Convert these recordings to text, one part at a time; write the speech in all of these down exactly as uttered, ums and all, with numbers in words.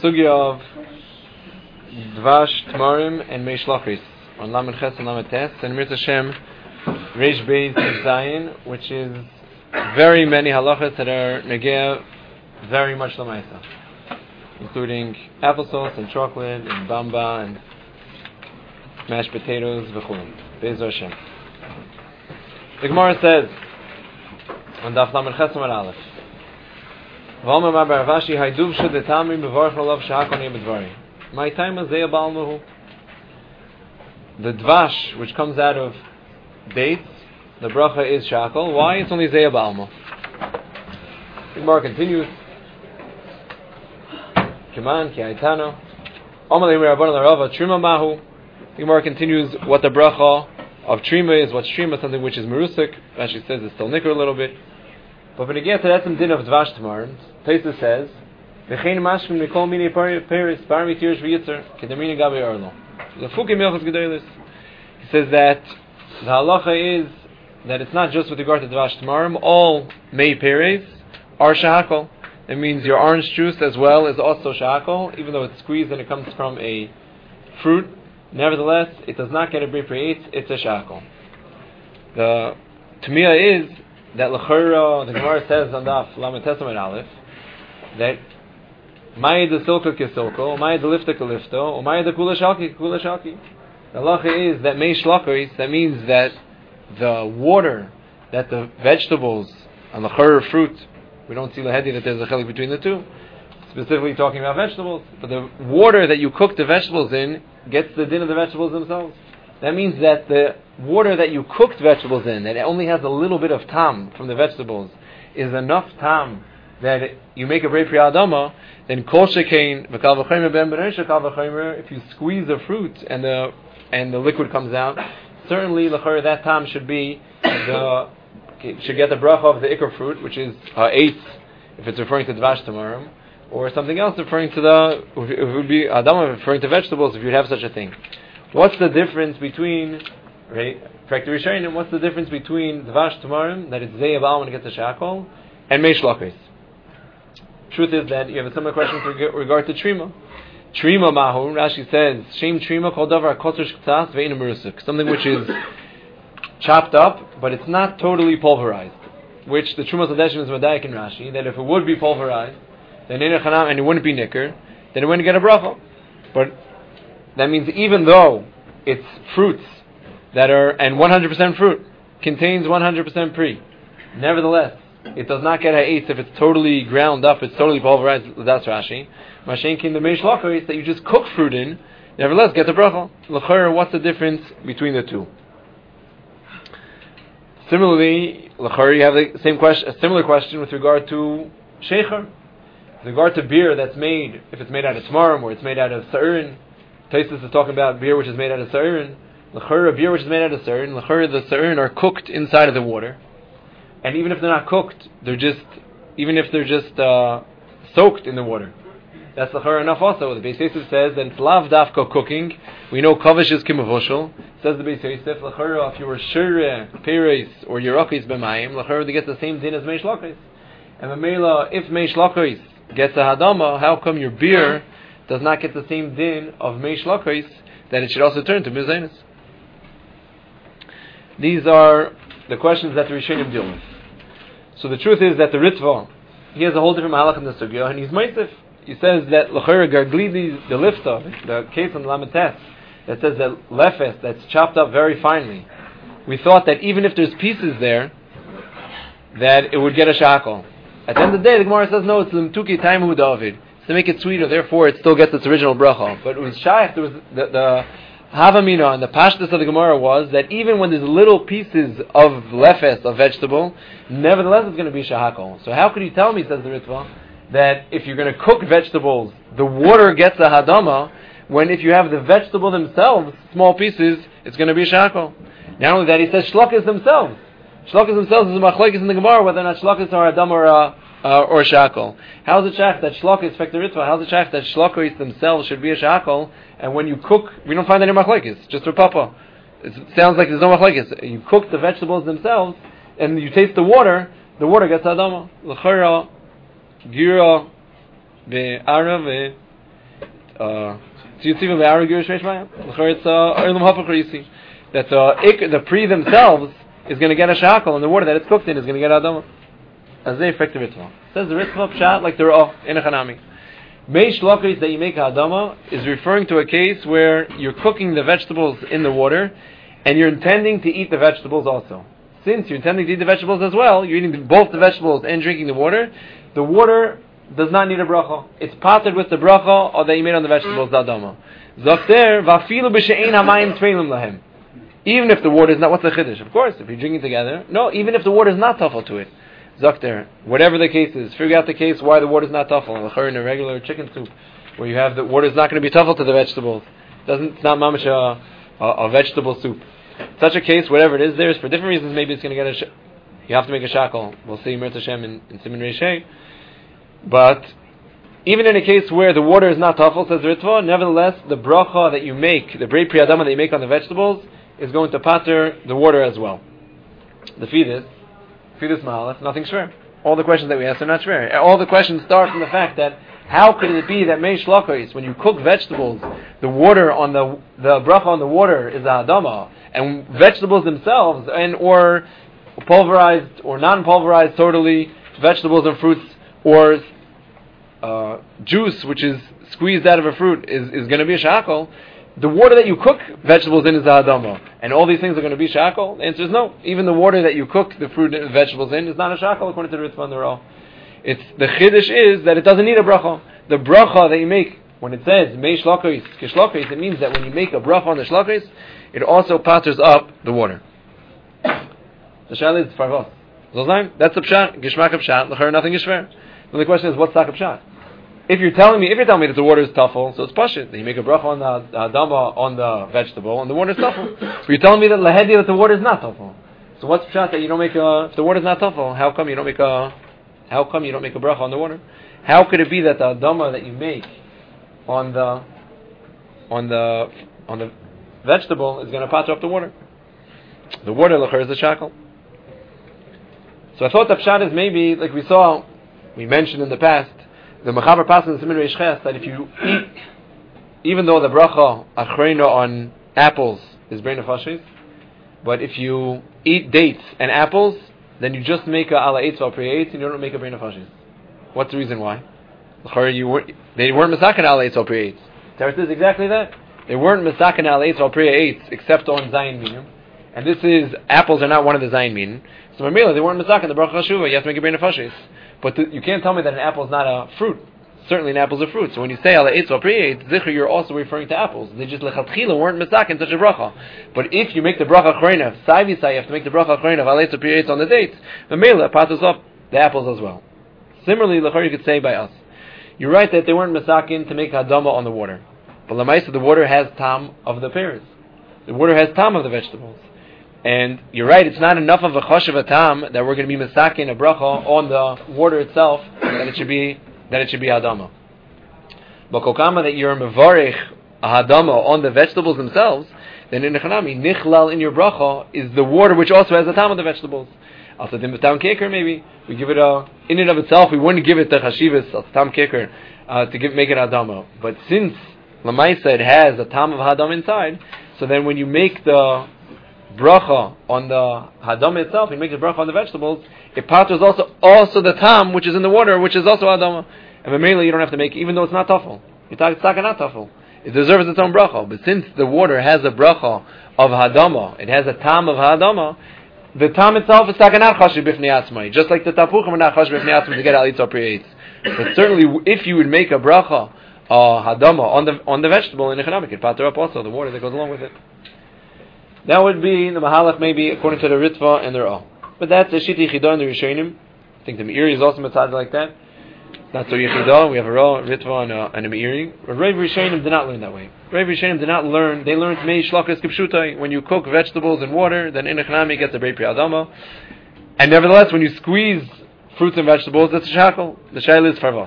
sugya of Dvash, Tmarim, and Mei Shlachis on Lamed Ches and Lamed Tes, and Mirz Hashem Reish Beis Zayin, which is very many halachas that are negea very much lamaisa, including applesauce and chocolate and bamba and mashed potatoes v'chulin. Be'ez Hashem. The Gemara says on Daf Lamed Ches Amud Aleph, V'omer ma b'Ravashi hayduv shud etamim b'varach olav shehakol niyeh b'dvari. My time is zeya ba'al muhu. The dvash which comes out of dates, the bracha is shakol. Why? It's only zeya ba'al muhu. The Gemara continues. Kiman ki haytano. Omer le'imei Rabbanan l'Rava trima mahu. The Gemara continues what the bracha of trima is. What's trima? Something which is merusik. Rashi says it's still nicker a little bit. But when it gets to that some din of dvash tomorrow, Tosfos says, "V'chein mashkim mikol mini peris bar mitirish v'yitzer kedamina gabe arlo." The fukim milchas gedolos. He says that the halacha is that it's not just with regard to dvash tomorrow. All mei peres are shahakol. It means your orange juice as well is also shahakol, even though it's squeezed and it comes from a fruit. Nevertheless, it does not get a bri preitz. It's a shahakol. The tamiyah is that l'chora, the Gemara says on Daf Lamed Tes Amud Aleph, that Ma'id the silka kisilko, Ma'id the lifta kalifto, Ma'id the kula shalki kula shalki. The halacha is that mei shlachos, that means that the water that the vegetables and the l'chora fruit, we don't see lahedi that there's a chelik between the two, specifically talking about vegetables, but the water that you cook the vegetables in gets the din of the vegetables themselves. That means that the water that you cooked vegetables in, that it only has a little bit of tam from the vegetables, is enough tam that it, you make a brei pri adama. Then kol shekein v'kal v'chaymer ben b'nei kal v'chaymer. If you squeeze the fruit and the and the liquid comes out, certainly l'chayr that tam should be the should get the bracha of the ikar fruit, which is uh, eight, if it's referring to dvash tomorrow, or something else referring to the if it would be adama referring to vegetables if you'd have such a thing. What's the difference between, right, and what's the difference between dvash tamarim, that it's zeya ba'al when it gets a shakol, and mei shlachos? Truth is that you have a similar question with regard to trima. Trima mahu, Rashi says, shem trima kol davar kotor shktas ve'inu merusik, something which is chopped up, but it's not totally pulverized, which the Trumas Hadeshim is Madayik in Rashi, that if it would be pulverized, then and it wouldn't be nicker, then it wouldn't get a bracha. But that means even though it's fruits that are, and one hundred percent fruit, contains one hundred percent pri, nevertheless, it does not get a eighth if it's totally ground up, it's totally pulverized, that's Rashi. Mashenkin, the mei shlachos that you just cook fruit in, nevertheless gets a bracha. L'chayr, what's the difference between the two? Similarly, l'chayr, you have the same question, a similar question with regard to shecher. With regard to beer that's made, if it's made out of tamarim or it's made out of sa'irin, Tosfos is talking about beer which is made out of sa'irin. L'chayr, beer which is made out of sa'irin, l'chayr, the sa'irin are cooked inside of the water. And even if they're not cooked, they're just, even if they're just uh, soaked in the water, that's l'chayr enough also. The Beis Yosef says that it's lav dafka cooking. We know kavish is kimavushal. Says the Beis Yosef, l'chayr, if you were shire, peres, or yerakis b'mayim, l'chayr, they get the same din as mei shlachos. And Mamela, if mei shlachos gets a hadama, how come your beer does not get the same din of mei shlachos, that it should also turn to mizainis? These are the questions that the Rishonim deal with. So the truth is that the Ritva, he has a whole different mahalach in the sugya, and he's meisif. He says that l'chayr garglidi the lifta, the case on Lamed Tes, that says that lefes, that's chopped up very finely. We thought that even if there's pieces there, that it would get a shakol. At the end of the day, the Gemara says no, it's limtuki taimu David. To make it sweeter, therefore it still gets its original bracha. But it was shaykh, there was the, the havamina and the pashtus of the Gemara was that even when there's little pieces of lefes, of vegetable, nevertheless it's going to be shahakol. So how could you tell me, says the Ritva, that if you're going to cook vegetables, the water gets a hadama, when if you have the vegetable themselves, small pieces, it's going to be shahakol? Not only that, he says shlokes themselves. Shlokes themselves is a machlokes in the Gemara, whether or not shlokes are hadama or uh, Uh, or shakol. How is it shach that shlokos affect the ritva? How is it shach that shlokos themselves should be a shakol? And when you cook, we don't find any machlokes, just for papa. It sounds like there's no machlokes. You cook the vegetables themselves, and you taste the water. The water gets adama. L'chara gira be'arav uh, it's uh, that the, the pre themselves is going to get a shackle, and the water that it's cooked in is going to get adama. As they effective Ritva. Says the Ritva pshat like the Ra'ah in a Chanami. Meish lokis that you make adama is referring to a case where you're cooking the vegetables in the water, and you're intending to eat the vegetables also. Since you're intending to eat the vegetables as well, you're eating both the vegetables and drinking the water. The water does not need a bracha. It's potted with the bracha or that you made on the vegetables, the adama. Zokter vafilu b'she'ein hamayim tfeilim lahem. Even if the water is not, what's the chiddush? Of course, if you're drinking together, no. Even if the water is not tafel to it. Zakter, whatever the case is, figure out the case why the water is not tuffle. In a regular chicken soup, where you have the water is not going to be tuffle to the vegetables, doesn't it's not mamish a, a, a vegetable soup. Such a case, whatever it is, there's for different reasons. Maybe it's going to get a. Sh- you have to make a shackle. We'll see Mirta Hashem in, in Siman Reishei. But even in a case where the water is not tuffle, says Ritva, nevertheless the bracha that you make, the brei pri adama that you make on the vegetables, is going to pater the water as well. The fetus. This mahalach, nothing shver. All the questions that we ask are not shver. All the questions start from the fact that how could it be that meish lokos, when you cook vegetables, the water on the the bracha on the water is a adama, and vegetables themselves, and or pulverized or non-pulverized totally vegetables and fruits, or uh, juice which is squeezed out of a fruit is, is going to be a shackle. The water that you cook vegetables in is a adama, and all these things are going to be shackle? The answer is no. Even the water that you cook the fruit and vegetables in is not a shackle according to the Ritva and the Ra'ah. It's the chiddush is that it doesn't need a bracha. The bracha that you make when it says mei shlokos kishlokos, it means that when you make a bracha on the shlokos, it also patters up the water. The shal is farvos. That's a pshat. Gishmak of pshat. L'char nothing is shver. Then the question is, what's tak pshat? If you're telling me, if you're telling me that the water is tuffle, so it's pashit. Then you make a bracha on the adama on the vegetable, and the water is tuffle. But you're telling me that lahedi that the water is not tuffle. So what's pshat that you don't make a? If the water is not tuffle, how come you don't make a? How come you don't make a bracha on the water? How could it be that the adama that you make on the on the on the vegetable is going to pater up the water? The water l'char is the shackle. So I thought the pshat is maybe like we saw, we mentioned in the past. The Mechaber passes in Siman Reish Ches that if you eat, even though the bracha achreina on apples is brei nefashis, but if you eat dates and apples, then you just make a ala eitz or pri eitz and you don't make a brei nefashis. What's the reason why? You weren't, they weren't misaken ala eitz or pri eitz. Teretz is exactly that. They weren't misaken ala eitz or pri eitz except on zayin minim, and this is apples are not one of the zayin minim. So Mamela, they weren't misaken the bracha shuva. You have to make a brei nefashis. But the, you can't tell me that an apple is not a fruit. Certainly an apple is a fruit. So when you say ala eitz or pri eitz, zikr, you're also referring to apples. They just lechatchila weren't misak in such a bracha. But if you make the bracha chreina, saivi say you have to make the bracha chreina of ala eitz or pri eitz on the dates, the mela passes up the apples as well. Similarly, lechor you could say by us. You're right that they weren't misakin to make hadama on the water. But lamaisa, the water has tam of the pears. The water has tam of the vegetables. And you're right, it's not enough of a choshev a tam that we're going to be misakin a bracha on the water itself, that it should be that it should be hadama. But kokama that you're mevarich a hadama on the vegetables themselves, then in the chanami nichlal in your bracha is the water which also has a tam of the vegetables. Also, the tam keker maybe we give it a in and of itself we wouldn't give it the chashivas of tam keker uh, to give make it hadama. But since lamaisa it has a tam of hadam inside, so then when you make the bracha on the hadama itself, you make the bracha on the vegetables, it paters also also the tam which is in the water, which is also hadama. And mainly you don't have to make, even though it's not tafel. It's not tafel. It deserves its own bracha. But since the water has a bracha of hadama, it has a tam of hadama, the tam itself is takanat chashiv b'fnei atzmai. Just like the tapuchim are not chashiv b'fnei atzmai to get al eitz or pri eitz. But certainly, if you would make a bracha uh, hadama on the on the vegetable in economic, it pater up also the water that goes along with it. That would be the mahalach, maybe according to the Ritva and the Ra'ah. But that's a shiti yichidah in the Rishonim. I think the Meiri is also mitzad like that. Not so yichidah. We have a Ra'ah, Ritva, and a, and a Meiri. But Rav Rishonim did not learn that way. Rav Rishonim did not learn. They learned mei shlakas kipshutai. When you cook vegetables in water, then in a chanami gets a brei pri adama. And nevertheless, when you squeeze fruits and vegetables, that's a shackle. The shail is farvas.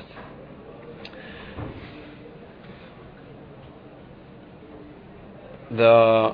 The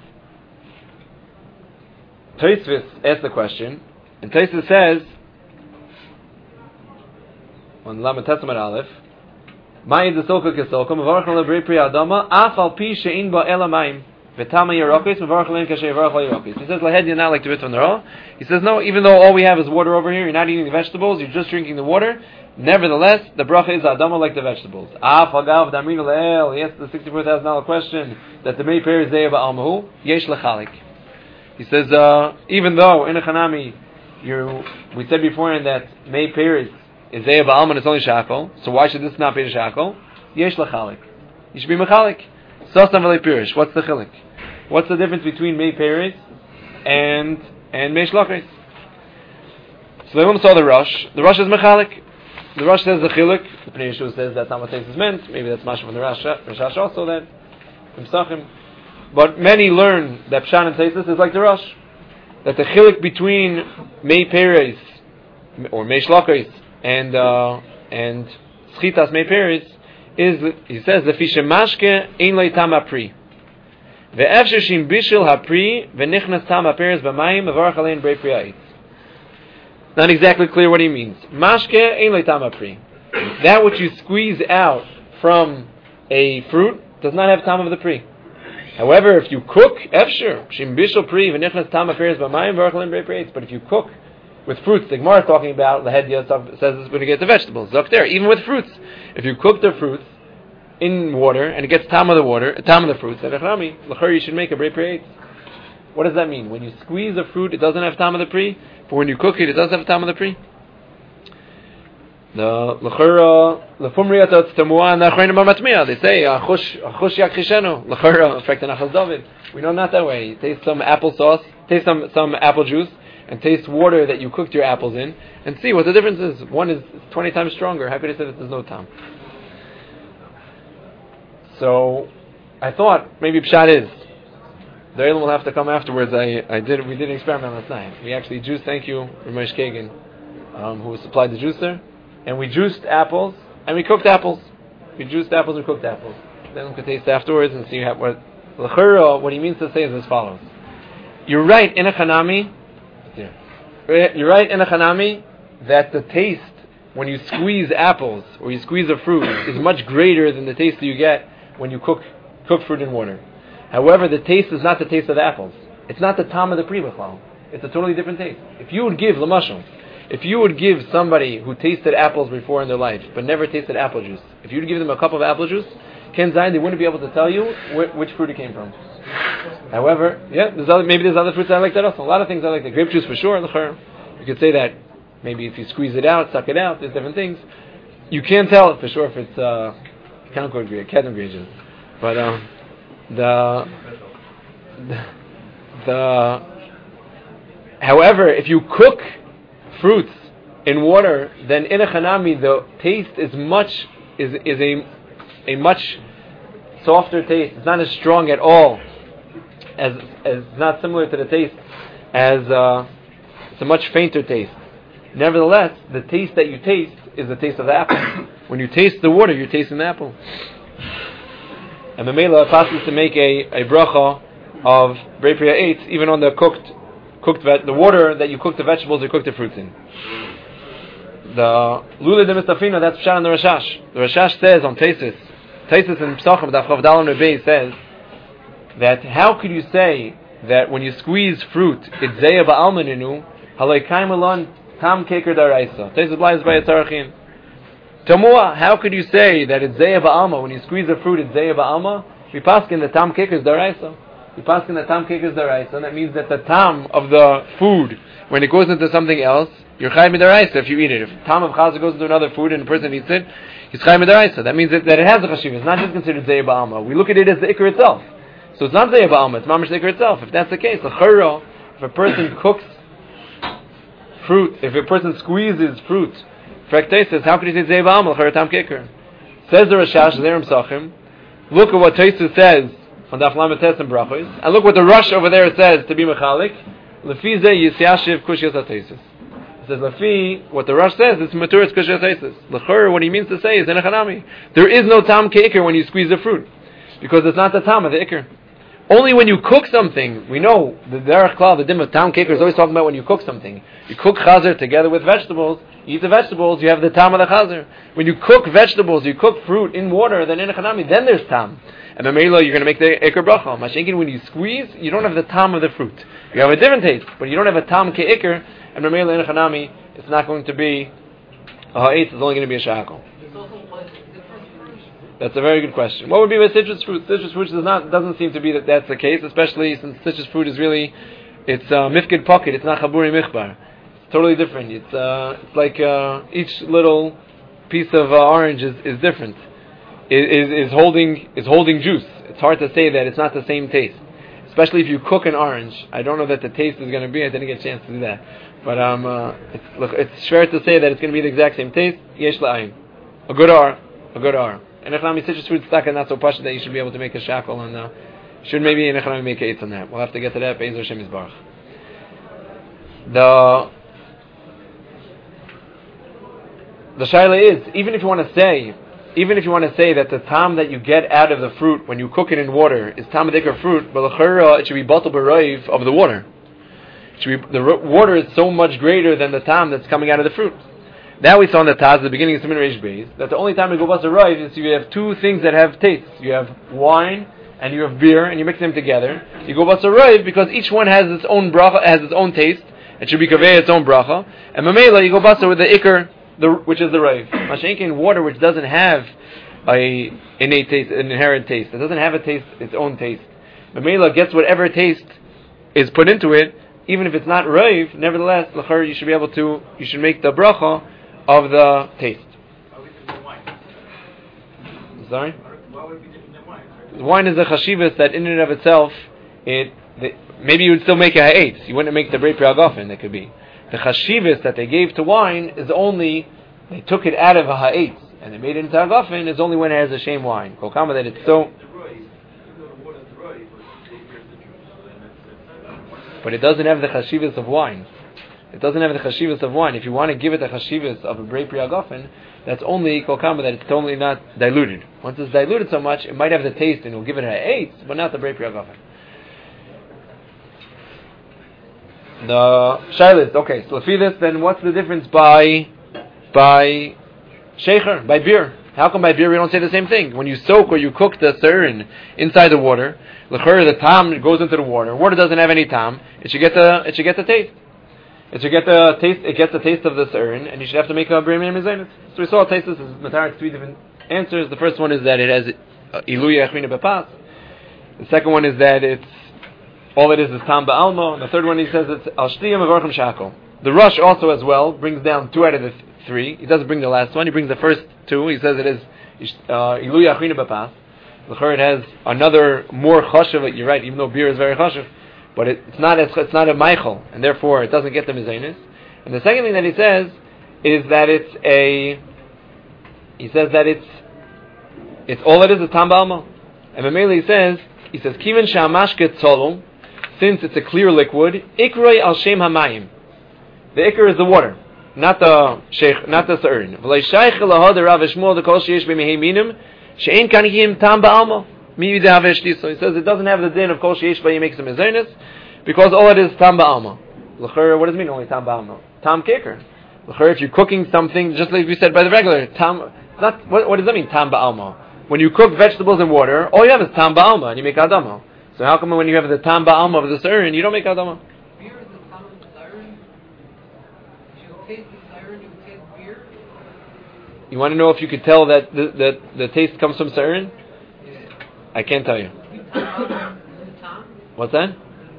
Tosfos asked the question, and Tosfos says on Lamed Tesman Aleph Ma'id the Silka Kesilka, Mavarach Alein Brei Pri Adama, Af al Pi She'in Ba Ela Mayim. V'tama Yerakis, Mavarach Alein Kasher Yevarach Yerakis. He says, Lahed, you're not like the Bit from the Ra. He says, no, even though all we have is water over here, you're not eating the vegetables, you're just drinking the water. Nevertheless, the bracha is Adama like the vegetables. Af Agav Damrinu Le'el. Yes, the sixty-four thousand dollars question that the Mei Per is Zeya Ba'almahu. Yesh Lechalik. He says, uh, even though in a Chanami, you, we said beforehand that Mei Per is Zeya Ba'alma and it's only Shakel, so why should this not be the Shakel? Yesh Lechalik. You should be Mechalik. Sosam V'lei Pirish. What's the Chilik? What's the difference between Mei Per and and Mei Shlachis? So they want to saw the Rosh. The Rosh is Mechalik. The Rosh says the Chiluk. The Pnei Yeshua says that's not what Teis is meant. Maybe that's Masha from the Rosh also then. From Sachim. But many learn that Pshan and Teis is like the Rosh. That the Chiluk between Mei Peres or Mei Shlachis and uh, and Schitas Mei Peres is, he says, the Fishe Mashke Ein Lei Tam HaPri. Ve'efshe Shim Bishil HaPri Ve'nichnas Tam HaPeres B'mayim Mevarach Alein Brei Pri Ha'etz. Not exactly clear what he means. Mashke ein leitam apri. That which you squeeze out from a fruit does not have tam of the pri. However, if you cook, efsher shim bishul pri v'nichnas tam aperes b'mayim v'arach alein brei pri. But if you cook with fruits, the Gemara is talking about the head says it's going to get the vegetables. Look there, even with fruits, if you cook the fruits in water and it gets tam of the water, tam of the fruits, then l'chor you should make a brei pri. What does that mean? When you squeeze a fruit, it doesn't have tam of the pri. But when you cook it, it does have tam of the pri. The l'chora l'fumriyat tamuah and achreinim b'matmiah. They say achush achush yakchishenu l'chora affect Nachas David. We know not that way. You taste some applesauce, taste some some apple juice, and taste water that you cooked your apples in, and see what the difference is. One is twenty times stronger. How could I say that there's no tam? So I thought maybe pshat is. The Eilim will have to come afterwards. I, I did we did an experiment last night. We actually juiced. Thank you, Ramesh Kagan, um, who supplied the juicer, and we juiced apples and we cooked apples. We juiced apples and cooked apples. Then we could taste afterwards and see how, what l'chura. What he means to say is as follows: you're right in a chanami. You're right in a chanami that the taste when you squeeze apples or you squeeze a fruit is much greater than the taste that you get when you cook cook fruit in water. However, the taste is not the taste of the apples. It's not the tam of the pri b'chlal. It's a totally different taste. If you would give, l'mashal, if you would give somebody who tasted apples before in their life, but never tasted apple juice, if you would give them a cup of apple juice, Ken Zayin, they wouldn't be able to tell you wh- which fruit it came from. However, yeah, there's other, maybe there's other fruits I like that also. A lot of things I like. The grape juice for sure. You could say that maybe if you squeeze it out, suck it out, there's different things. You can't tell for sure if it's uh, Concord grape, Cadam grape juice. But um, the, the the however, if you cook fruits in water, then in a chanami the taste is much is is a a much softer taste. It's not as strong at all as as not similar to the taste as uh, it's a much fainter taste. Nevertheless, the taste that you taste is the taste of the apple. When you taste the water, you're tasting the apple. And Mamela passes to make a, a bracha of Brei Pri Ha'etz even on the cooked cooked ve- the water that you cook the vegetables or cook the fruits in. The Lule de Mistafina, that's Pshat on the Rashash. The Rashash says on Tesis, Tesis in Psachim, Daf Chav Dalam Rebei says that how could you say that when you squeeze fruit, it's Zeya Ba'almaninu, Halei Kaim Alon Tam Keker Daraisa. Tesis lies by a Tarachin. Tamua, how could you say that it's Zeya Ba'alma? When you squeeze a fruit, it's Zeya Ba'alma? We paskin the Tam Keker is Daraisa. We paskin the Tam Keker is Daraisa. And that means that the Tam of the food, when it goes into something else, you're Chayim Daraisa if you eat it. If Tam of Chazah goes into another food and the person eats it, he's Chayim Daraisa. That means that, that it has a Chashiv. It's not just considered Zeya Ba'alma. We look at it as the Iker itself. So it's not Zeya Ba'alma, it's Mamash the Iker itself. If that's the case, the Churro, if a person cooks fruit, if a person squeezes fruit, says, how could you say Zeya Ba'alma, L'chara Tam Keker? Says the Rashash, Zerim Sachim, look at what Taisu says on Daf Lamed Tes and Brachos, and look what the Rush over there says to be Mechalik, Lefi Zeh Yisyashiv Kushiyas HaTaisus. It says, Lefi, what the Rush says, it's Maturis Kushiyas HaTaisus. L'chara, what he means to say is, in a Chanami, there is no Tam Keker when you squeeze the fruit, because it's not the Tam of the Iker. Only when you cook something, we know the derech klal, the dim of tam keker is always talking about when you cook something. You cook chazer together with vegetables, you eat the vegetables, you have the tam of the chazer. When you cook vegetables, you cook fruit in water, then in a chanami, then there's tam. And Mamela, you're going to make the Iker Bracha. Mashenkin, when you squeeze, you don't have the tam of the fruit. You have a different taste, but you don't have a tam ke Iker, and Mamela in Chanami, it's not going to be a ha'etz, it's only going to be a shakal. That's a very good question. What would be with citrus fruit? Citrus fruit does not, doesn't seem to be that that's the case, especially since citrus fruit is really, it's uh, mifkid pocket, it's not chaburi michbar. It's totally different. It's, uh, it's like uh, each little piece of uh, orange is, is different. Is, is holding is holding juice. It's hard to say that it's not the same taste, especially if you cook an orange. I don't know that the taste is going to be. I didn't get a chance to do that, but um, uh, it's look, it's fair to say that it's going to be the exact same taste. Yesh la'ayin, a good ar, a good ar. And if nami citrus fruit stuck and not so pasha that you should be able to make a shackle and uh, should maybe in echanami make a eitz on that. We'll have to get to that. Be'ezer Hashem Yisbarach. The the shaila is, even if you want to say. Even if you want to say that the tam that you get out of the fruit when you cook it in water is tam adikar fruit, but it should be batal b'roiv of the water. It should be, the water is so much greater than the tam that's coming out of the fruit. Now we saw in the Taz at the beginning of Siman Reish Beis that the only time you go basar roiv is you have two things that have taste. You have wine and you have beer, and you mix them together. You go basar roiv because each one has its own bracha, has its own taste. It should be kaveh its own bracha. And mamela you go basar with the ikar. The, which is the raiv. Mashenkin water which doesn't have a innate taste, an inherent taste. It doesn't have a taste, its own taste. Mamela gets whatever taste is put into it, even if it's not raiv. Nevertheless, l'char you should be able to. You should make the bracha of the taste. Sorry. Why would it be different than wine? Wine is a chashivas that in and of itself, it the, maybe you would still make a ha'etz. You wouldn't make the brei pri hagafen. That could be. The chashivas that they gave to wine is only, they took it out of a ha'etz, and they made it into hagafen, is only when it has a shame wine. Kolkama that it's so... But it doesn't have the chashivas of wine. It doesn't have the chashivas of wine. If you want to give it the chashivas of a brei pri hagafen, that's only kolkama that it's totally not diluted. Once it's diluted so much, it might have the taste and it will give it a ha'etz, but not the brei pri hagafen. The shaylis. Okay, so for this, then what's the difference by by shecher, by beer? How come by beer we don't say the same thing? When you soak or you cook the serin inside the water, l'chor the tam goes into the water. Water doesn't have any tam. It should get the it should get the taste. It should get the taste. It gets the taste of the serin, and you should have to make a b'rei mizaynus. So we saw taste. This is matar three different answers. The first one is that it has iluya achrina bepas. The second one is that it's all it is is tam ba'alma. And the third one he says it's al shtiyam avarchim shakol. The Rush also as well brings down two out of the th- three. He doesn't bring the last one. He brings the first two. He says it is iluya achrina bepas. It has another more chashuv. You're right, even though beer is very chashuv, but it, it's not as, it's not a meichel, and therefore it doesn't get the mizainis. And the second thing that he says is that it's a. He says that it's it's all it is is tam ba'alma. And Mamela he says he says kiven shamashke tzolum. Since it's a clear liquid, ikroi al shem hamayim. The ikr is the water, not the sheikh, not the serin. V'lei shaykh lahad Rav Shmuel the kol sheish b'mehei minim she'en kaniyim tam ba'alma mi yideh haveshti. So he says it doesn't have the din of kol sheish b'mehei makes a mezainis because all it is tam ba'alma. L'chor, what does it mean only tam ba'alma? Tam kicker. L'chor, if you're cooking something, just like we said by the regular tam, not what, what does that mean tam ba'alma? When you cook vegetables in water, all you have is tam ba'alma and you make adama. So how come when you have the tam ba'alma of the serin, you don't make adama? Beer is the tam of the serin. If you taste the serin, you taste beer. You want to know if you could tell that the the, the taste comes from serin? Yeah. I can't tell you. What's that?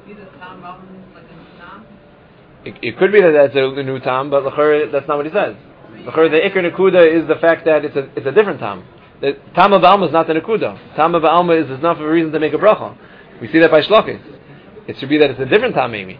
It, it could be that that's a, a new tam, but l'chor, that's not what he says. L'chor, the ikr nekuda is the fact that it's a it's a different tam. The tam of ba'alma is not the nekuda. Tam of ba'alma is enough of a reason to make a bracha. We see that by shlokis. It should be that it's a different tam, maybe.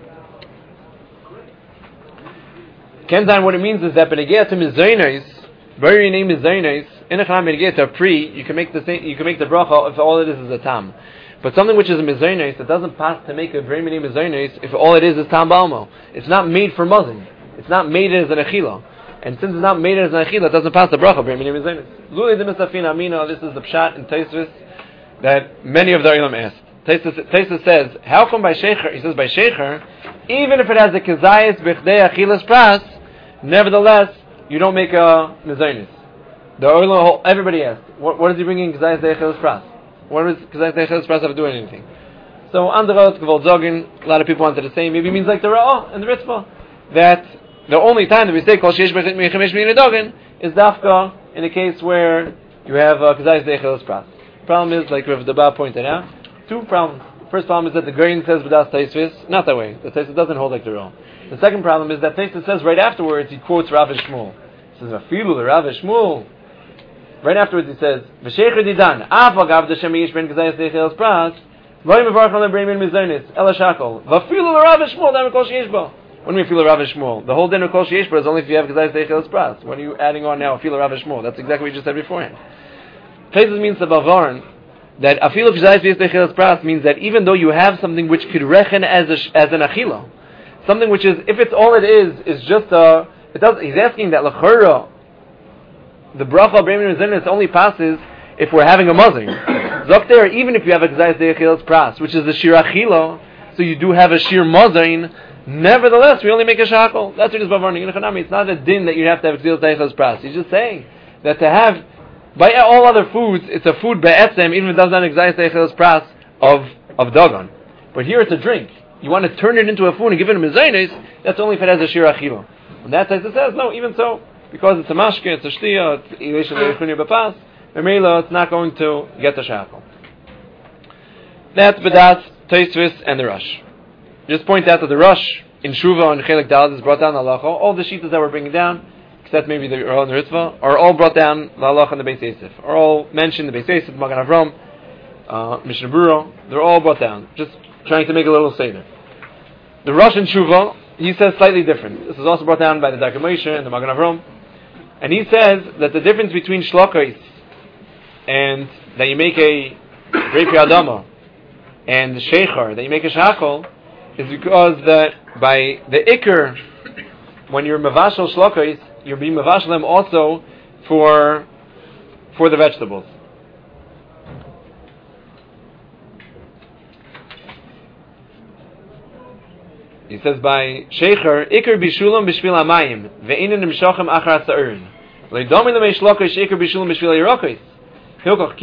Kendan, what it means is that benegea to mizaynos, very name mizaynos, in a cham benegea to a pri, you can make the same, you can make the bracha if all it is is a tam. But something which is a mizaynos, it doesn't pass to make a very name mizaynos if all it is is tam ba'alma. It's not made for mazin. It's not made as an achila. And since it's not made as an achila, it doesn't pass the bracha. Very mizaynos. Luli de misafin amina. This is the pshat in Tosfos that many of the Olam asked. Taisa says, how come by shecher? He says by shecher, even if it has a kezayis b'chdei achilas pras, nevertheless you don't make a mezainis. The oil, everybody asked, what, what is he bringing kezayis achilas pras? What does kezayis achilas pras have to do with anything? So anderot gevol zogin, a lot of people wanted to say maybe it means like the ra'ah and the ritzvah, that the only time that we say kol sheish mechemesh min dogin is dafka in a case where you have uh, kezayis achilas pras. Problem is, like Rav Daba pointed out, two problems. First problem is that the grain says b'das taisvis, not that way. The taisvis doesn't hold like the ra'ah. The second problem is that taisvis says right afterwards he quotes Rav Shmuel. He says afilu the Rav Shmuel. Right afterwards he says v'shecher didan af agav the shemish ben kezayis achilas pras. When we feel the Rav Shmuel, the whole din of Kol Sheish is only if you have Kezayis Deichelas Pras. When are you adding on now Afilu Rav Shmuel? That's exactly what you just said beforehand. Taisus means the Bavaran that Afilu Kezayis Deichelas Pras means that even though you have something which could rechen as a, as an achila, something which is, if it's all it is, is just a, it does. He's asking that L'chara, the bracha of Bremen Zenis only passes if we're having a muzzing. Zokter, even if you have a Kezayis Deichelas Pras, which is the Shir Achila, so you do have a Shir Muzain, nevertheless, we only make a shackle. That's what it is Bavarni. It's not a din that you have to have Kezayis Deichelas Pras. He's just saying that to have, by all other foods, it's a food be'etzem, even if it does not have Kezayis Deichelas Pras of, of Dagon. But here it's a drink. You want to turn it into a food and give it a Mezainis, that's only if it has a Shir Achila. And that Taisa says, no, even so, because it's a mashke, it's a shtiya, it's Elisha Ve'echuni B'pas, Memela, it's not going to get the shackle. That's B'das, Taisvis, and the Rush. Just point out that the Rush in Shuva and Chelik Dalad is brought down the halacha. All the sheetas that we're bringing down, except maybe the Ron and the Ritva, are all brought down the halacha and the Beis Yosef. Are all mentioned the Beis Yosef, Magen Avram, uh, Mishnah Berurah. They're all brought down. Just trying to make a little seder. The Rush in Shuva, he says slightly different. This is also brought down by the Darkei Moshe and the Magen Avram. And he says that the difference between Shlokos and that you make a Repi Adama and the Sheikhar, that you make a Shakol, is because that by the Iker, when you're Mavashal Shlokos, you're being Mavashal them also for for the vegetables. He says by Sheikhar, Iker Bishulam Bishvil Amayim, Ve'inin Mishochem Achar Sa'urin. Leidomin Lemei Shlokos, Iker Bishulam Bishvil Yerokos. There's a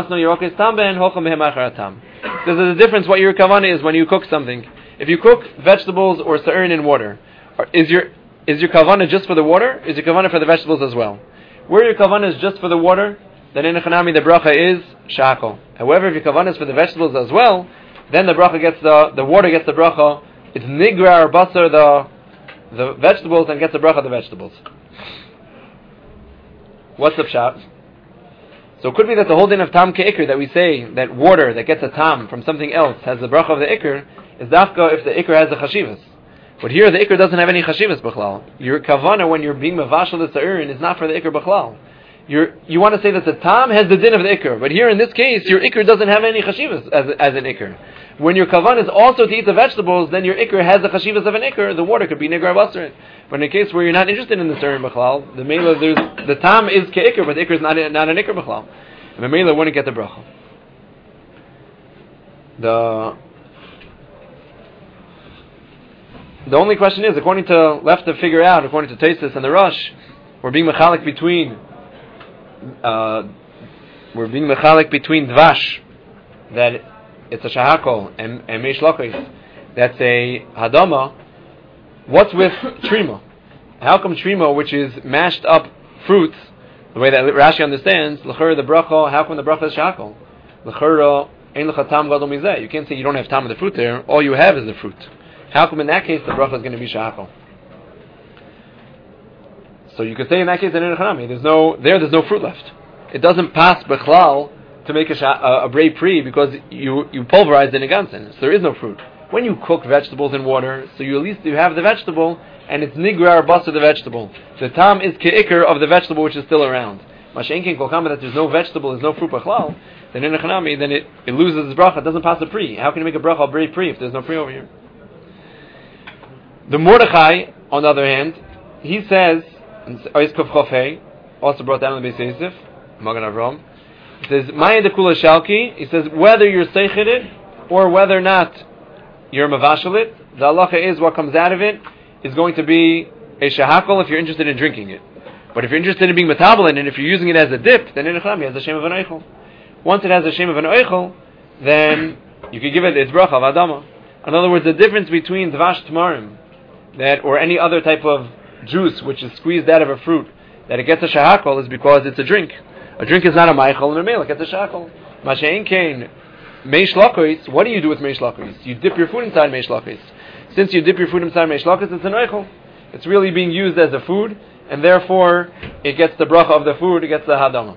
difference what your kavanah is when you cook something. If you cook vegetables or sa'urin in water, is your is your kavanah just for the water? Is your kavanah for the vegetables as well? Where your kavanah is just for the water, then in Echanami the bracha is shakol. However, if your kavanah is for the vegetables as well, then the bracha gets the the water gets the bracha. It's nigra or basar the the vegetables and gets the bracha of the vegetables. What's the pshat? So it could be that the whole din of tam ke'ikr, that we say that water that gets a tam from something else has the bracha of the ikr, is dafka if the ikr has the chashivas. But here the ikr doesn't have any chashivas b'chlal. Your kavanah when you're being mavashal the sa'urin is not for the ikr b'chlal. You're, you want to say that the tam has the din of the ikr, but here in this case your ikr doesn't have any chashivas as, as an ikr. When your kavanah is also to eat the vegetables, then your ikr has the chashivas of an ikr. The water could be nigar basar. But in a case where you're not interested in the sa'urin b'chlal, the mela there's the tam is ke'ikr, but the ikr is not not an ikr b'chlal. And the mela wouldn't get the bracha. The the only question is, according to left to figure out, according to Taisus and the Rush, we're being mechalik between uh, we're being mechalik between dvash, that it's a shahakol, and and meish lokos, that's a hadama. What's with trima? How come trima, which is mashed up fruits, the way that Rashi understands, l'chera the bracha, how come the bracha is shakol? L'chera ein lecha tam gadol mizeh. You can't say you don't have tam of the fruit there. All you have is the fruit. How come in that case the bracha is going to be shakol? So you could say in that case that in Chanami, there's no there. There's no fruit left. It doesn't pass bechlal to make a a, a brei pri because you you pulverize the negansin. So there is no fruit. When you cook vegetables in water, so you at least you have the vegetable, and it's nigra or bus of the vegetable. The tam is ke'ikr of the vegetable which is still around. Mashenkin kolkama that there's no vegetable, there's no fruit b'chlal, then in a chanami, then it, it loses its bracha, it doesn't pass a pri. How can you make a bracha a brei pri if there's no pri over here? The Mordechai, on the other hand, he says, also brought down in the Beis Yosef, Magen Avram, he says, Maya de kula shalki, he says, whether you're seichet it, or whether or not you're mavashal it, the halacha is what comes out of it is going to be a shahakol if you're interested in drinking it. But if you're interested in being metabolin, and if you're using it as a dip, then in echnami has the shame of an eichel. Once it has the shame of an eichel, then you can give it its bracha of adama. In other words, the difference between dvash tamarim, that or any other type of juice which is squeezed out of a fruit, that it gets a shahakol is because it's a drink. A drink is not a meichel, and a meal, it gets a shahakol. Mashein kain, meish lakois, what do you do with meish lakois? You dip your food inside meish lakois. Since you dip your food inside meish lakois, it's an eichel. It's really being used as a food, and therefore it gets the bracha of the food, it gets the hadama.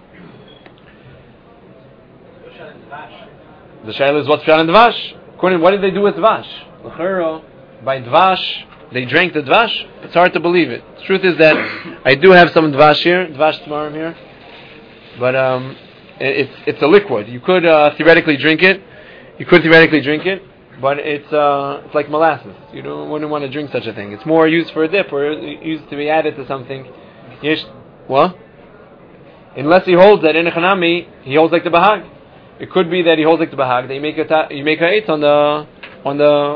The shaila is what's pshat in dvash. According, what did they do with dvash? L'chero, by dvash, they drank the dvash. It's hard to believe it. The truth is that I do have some dvash here, dvash tamarim here, but um, it, it's it's a liquid. You could uh, theoretically drink it. You could theoretically drink it, but it's uh, it's like molasses. You don't wouldn't want to drink such a thing. It's more used for a dip, or used to be added to something. Yes, what? Unless he holds that in a chanami, he holds like the bahag. It could be that he holds like the bahag. That you make a ta- you make a eitz on the on the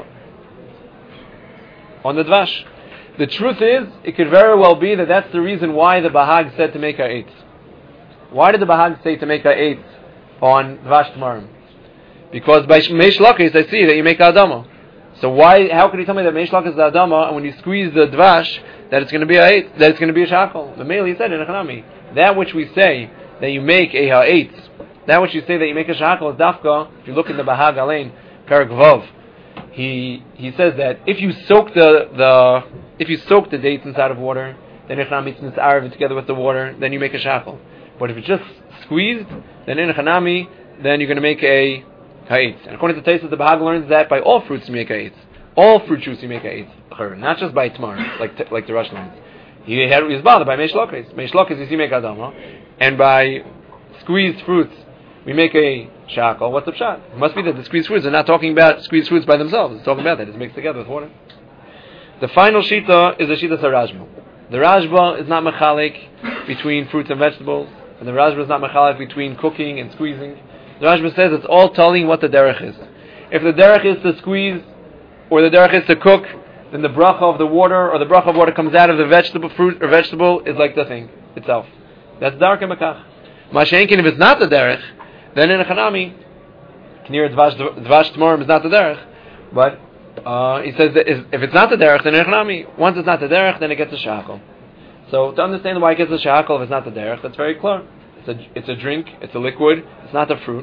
on the dvash. The truth is, it could very well be that that's the reason why the bahag said to make a eitz. Why did the bahag say to make a eitz on dvash tamarim? Because by meish lakis I see that you make a adama. So why? How could you tell me that meish lakis is the adama, and when you squeeze the dvash, that it's going to be a eitz, that it's going to be a shakol? The male he said in a chanami. That which we say that you make a ha'etz, that which you say that you make a shakol is dafka. If you look in the Bahag Alein, Perek Vav, he he says that if you soak the the if you soak the dates inside of water, then echanami it's nitzarav together with the water, then you make a shakol. But if it's just squeezed, then in echanami, then you're going to make a ha'etz. And according to Taisus, the Bahag learns that by all fruits you make a ha'etz. All fruit juice you make a ha'etz, not just by tamar, like t- like the Rush learns. He had he was bothered by meish lakis. Meish lakis is you make adama, and by squeezed fruits we make a shakal. What's the pshat? It must be that the squeezed fruits are not talking about squeezed fruits by themselves. It's talking about that it's mixed together with water. The final shita is the shita of Rashba. The Rashba is not mechalik between fruits and vegetables, and the Rashba is not mechalik between cooking and squeezing. The Rashba says it's all telling what the derech is. If the derech is to squeeze, or the derech is to cook, then the bracha of the water, or the bracha of water comes out of the vegetable, fruit or vegetable, is like the thing itself. That's dark and makach. Mashenkin, if it's not the derech, then in a chanami, near dvash dvash tamarim is not the derech. But uh, he says that if it's not the derech, then in a chanami, once it's not the derech, then it gets a shakal. So to understand why it gets a shakal if it's not the derech, that's very clear. It's a it's a drink, it's a liquid, it's not the fruit.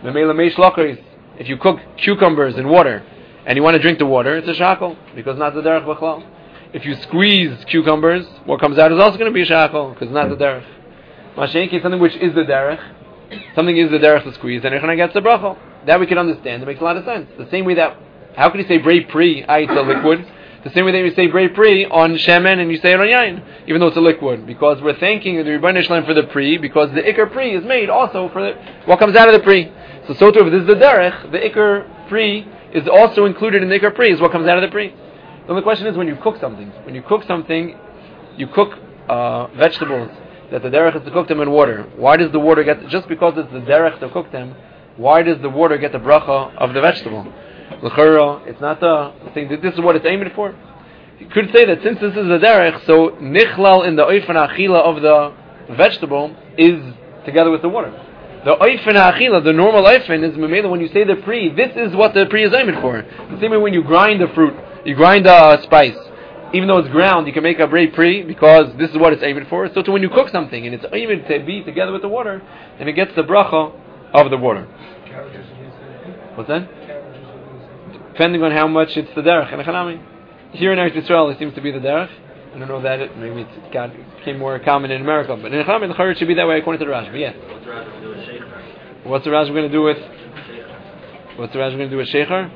If you cook cucumbers in water, and you want to drink the water, it's a shakal, because not the derech b'chlal. If you squeeze cucumbers, what comes out is also going to be a shakal, because not the derech. Mashenki, something which is the derech, something is the derech to squeeze, and Echana gets the bracha. That we can understand, it makes a lot of sense. The same way that, how can you say brei pri, ah, it's a liquid? The same way that you say brei pri on shemen, and you say it on yain, even though it's a liquid, because we're thanking the Rebbeinu Shalom for the pri, because the ikar pri is made also for the, what comes out of the pri. So, so too, if this is the derech, the ikar pri is also included in the ikar pri, is what comes out of the pri. The only question is when you cook something. When you cook something, you cook uh, vegetables, that the derech is to cook them in water. Why does the water get, just because it's the derech to cook them, why does the water get the bracha of the vegetable? L'chera, it's not the thing, this is what it's aiming for. You could say that since this is the derech, so nichlal in the oifen achila of the vegetable is together with the water. The oifen achila, the normal oifen, is memela when you say the pri, this is what the pri is aiming for. The same way when you grind the fruit, you grind the spice, even though it's ground, you can make a brei pri because this is what it's aiming for. So to when you cook something and it's aiming to be together with the water, then it gets the bracha of the water. What's that? Depending on how much it's the derech and echanami. Here in Eretz Yisrael, it seems to be the derech. I don't know that it, maybe it's got, it became more common in America, but in echanami, the chayr should be that way according to the Rashba. Yes. What's the Rashba going to do with? What's the Rashba going to do with sheikhar?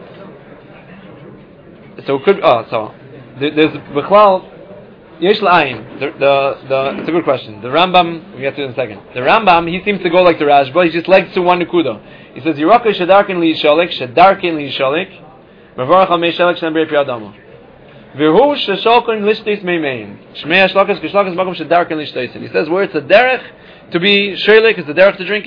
So it could. Oh, so there's b'chlal yesh la'ayin. The the the. It's a good question. The Rambam. We will get to it in a second. The Rambam, he seems to go like the Rashba. He just legs to one nekuda. He says Yeraka shadarkin li yishalek shadarkin li yishalek mevarach al meishalek shem brei priyadama v'hu sheshalkin lishtais meimein shmei hashlakas kishlakas makom shadarkin lishtais. He says where it's a derech to be shaylik is the derech to drink it,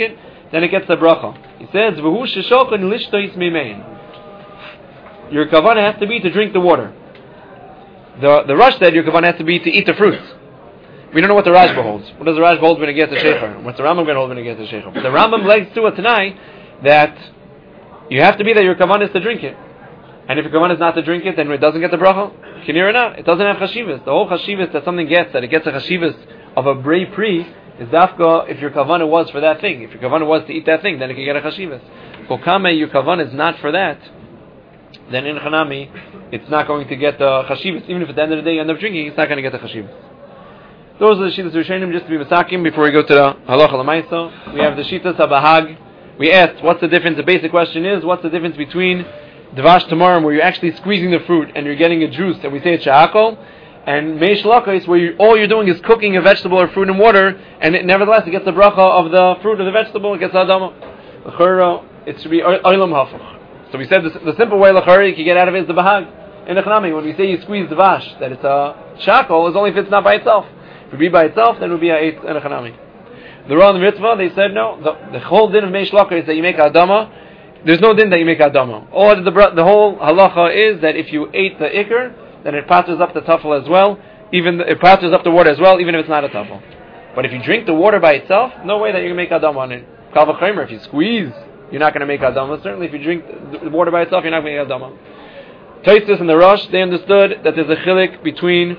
then it gets the bracha. He says, "V'hu sheshokon lishtois mimein." Your kavanah has to be to drink the water. The the Rush said your kavanah has to be to eat the fruits. We don't know what the Rashba holds. What does the Rashba hold when it gets to shecher? What's the Rambam going to hold when it gets to shecher? But the Rambam legs to it tonight that you have to be that your kavanah is to drink it. And if your kavanah is not to drink it, then it doesn't get the bracha. Can you hear it not? It doesn't have chashivas. The whole chashivas that something gets, that it gets a chashivas of a brei pri, is dafka if your kavanah was for that thing. If your kavanah was to eat that thing, then it can get a chashivas. Kokame, your kavanah is not for that, then in Chanami, it's not going to get the chashivas. Even if at the end of the day you end up drinking, it's not going to get the chashivas. Those are the Shitas Rishonim, just to be masakim before we go to the Halacha L'Maisa. We have the Shitas HaBahag. We asked, what's the difference? The basic question is, what's the difference between Dvash Tamarim, where you're actually squeezing the fruit and you're getting a juice, and we say it's Sha'akol, and Meish Lakais, where you, all you're doing is cooking a vegetable or fruit in water, and it, nevertheless it gets the bracha of the fruit of the vegetable, it gets the Adama. L'chara, it should be Oilam Hafach. So we said the, the simple way L'chara you can get out of it is the Bahag. In the Chanami, when we say you squeeze Dvash, that it's a Sha'akol, is only if it's not by itself. If it would be by itself, then it would be a eight and a Chanami. The Ron Mitzvah, they said no, the, the whole din of Meish Lakais is that you make Adama. There's no din that you make Adama. All the, the whole halacha is that if you ate the ikr, then it passes up the tafel as well, even the, it passes up the water as well, even if it's not a tafel. But if you drink the water by itself, no way that you can make Adama on it. Kal v'chomer, if you squeeze, you're not going to make Adama. Certainly if you drink the water by itself, you're not going to make Adama. Tosfos and the Rosh, they understood that there's a chilik between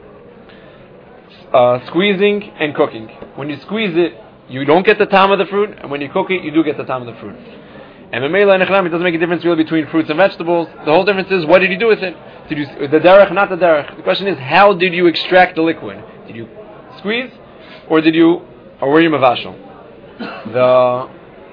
uh, squeezing and cooking. When you squeeze it, you don't get the tam of the fruit, and when you cook it, you do get the tam of the fruit. And Memela and Echanam, it doesn't make a difference really between fruits and vegetables. The whole difference is, what did you do with it? Did you the derech, not the derech? The question is, how did you extract the liquid? Did you squeeze, or did you, or were you mavashal? The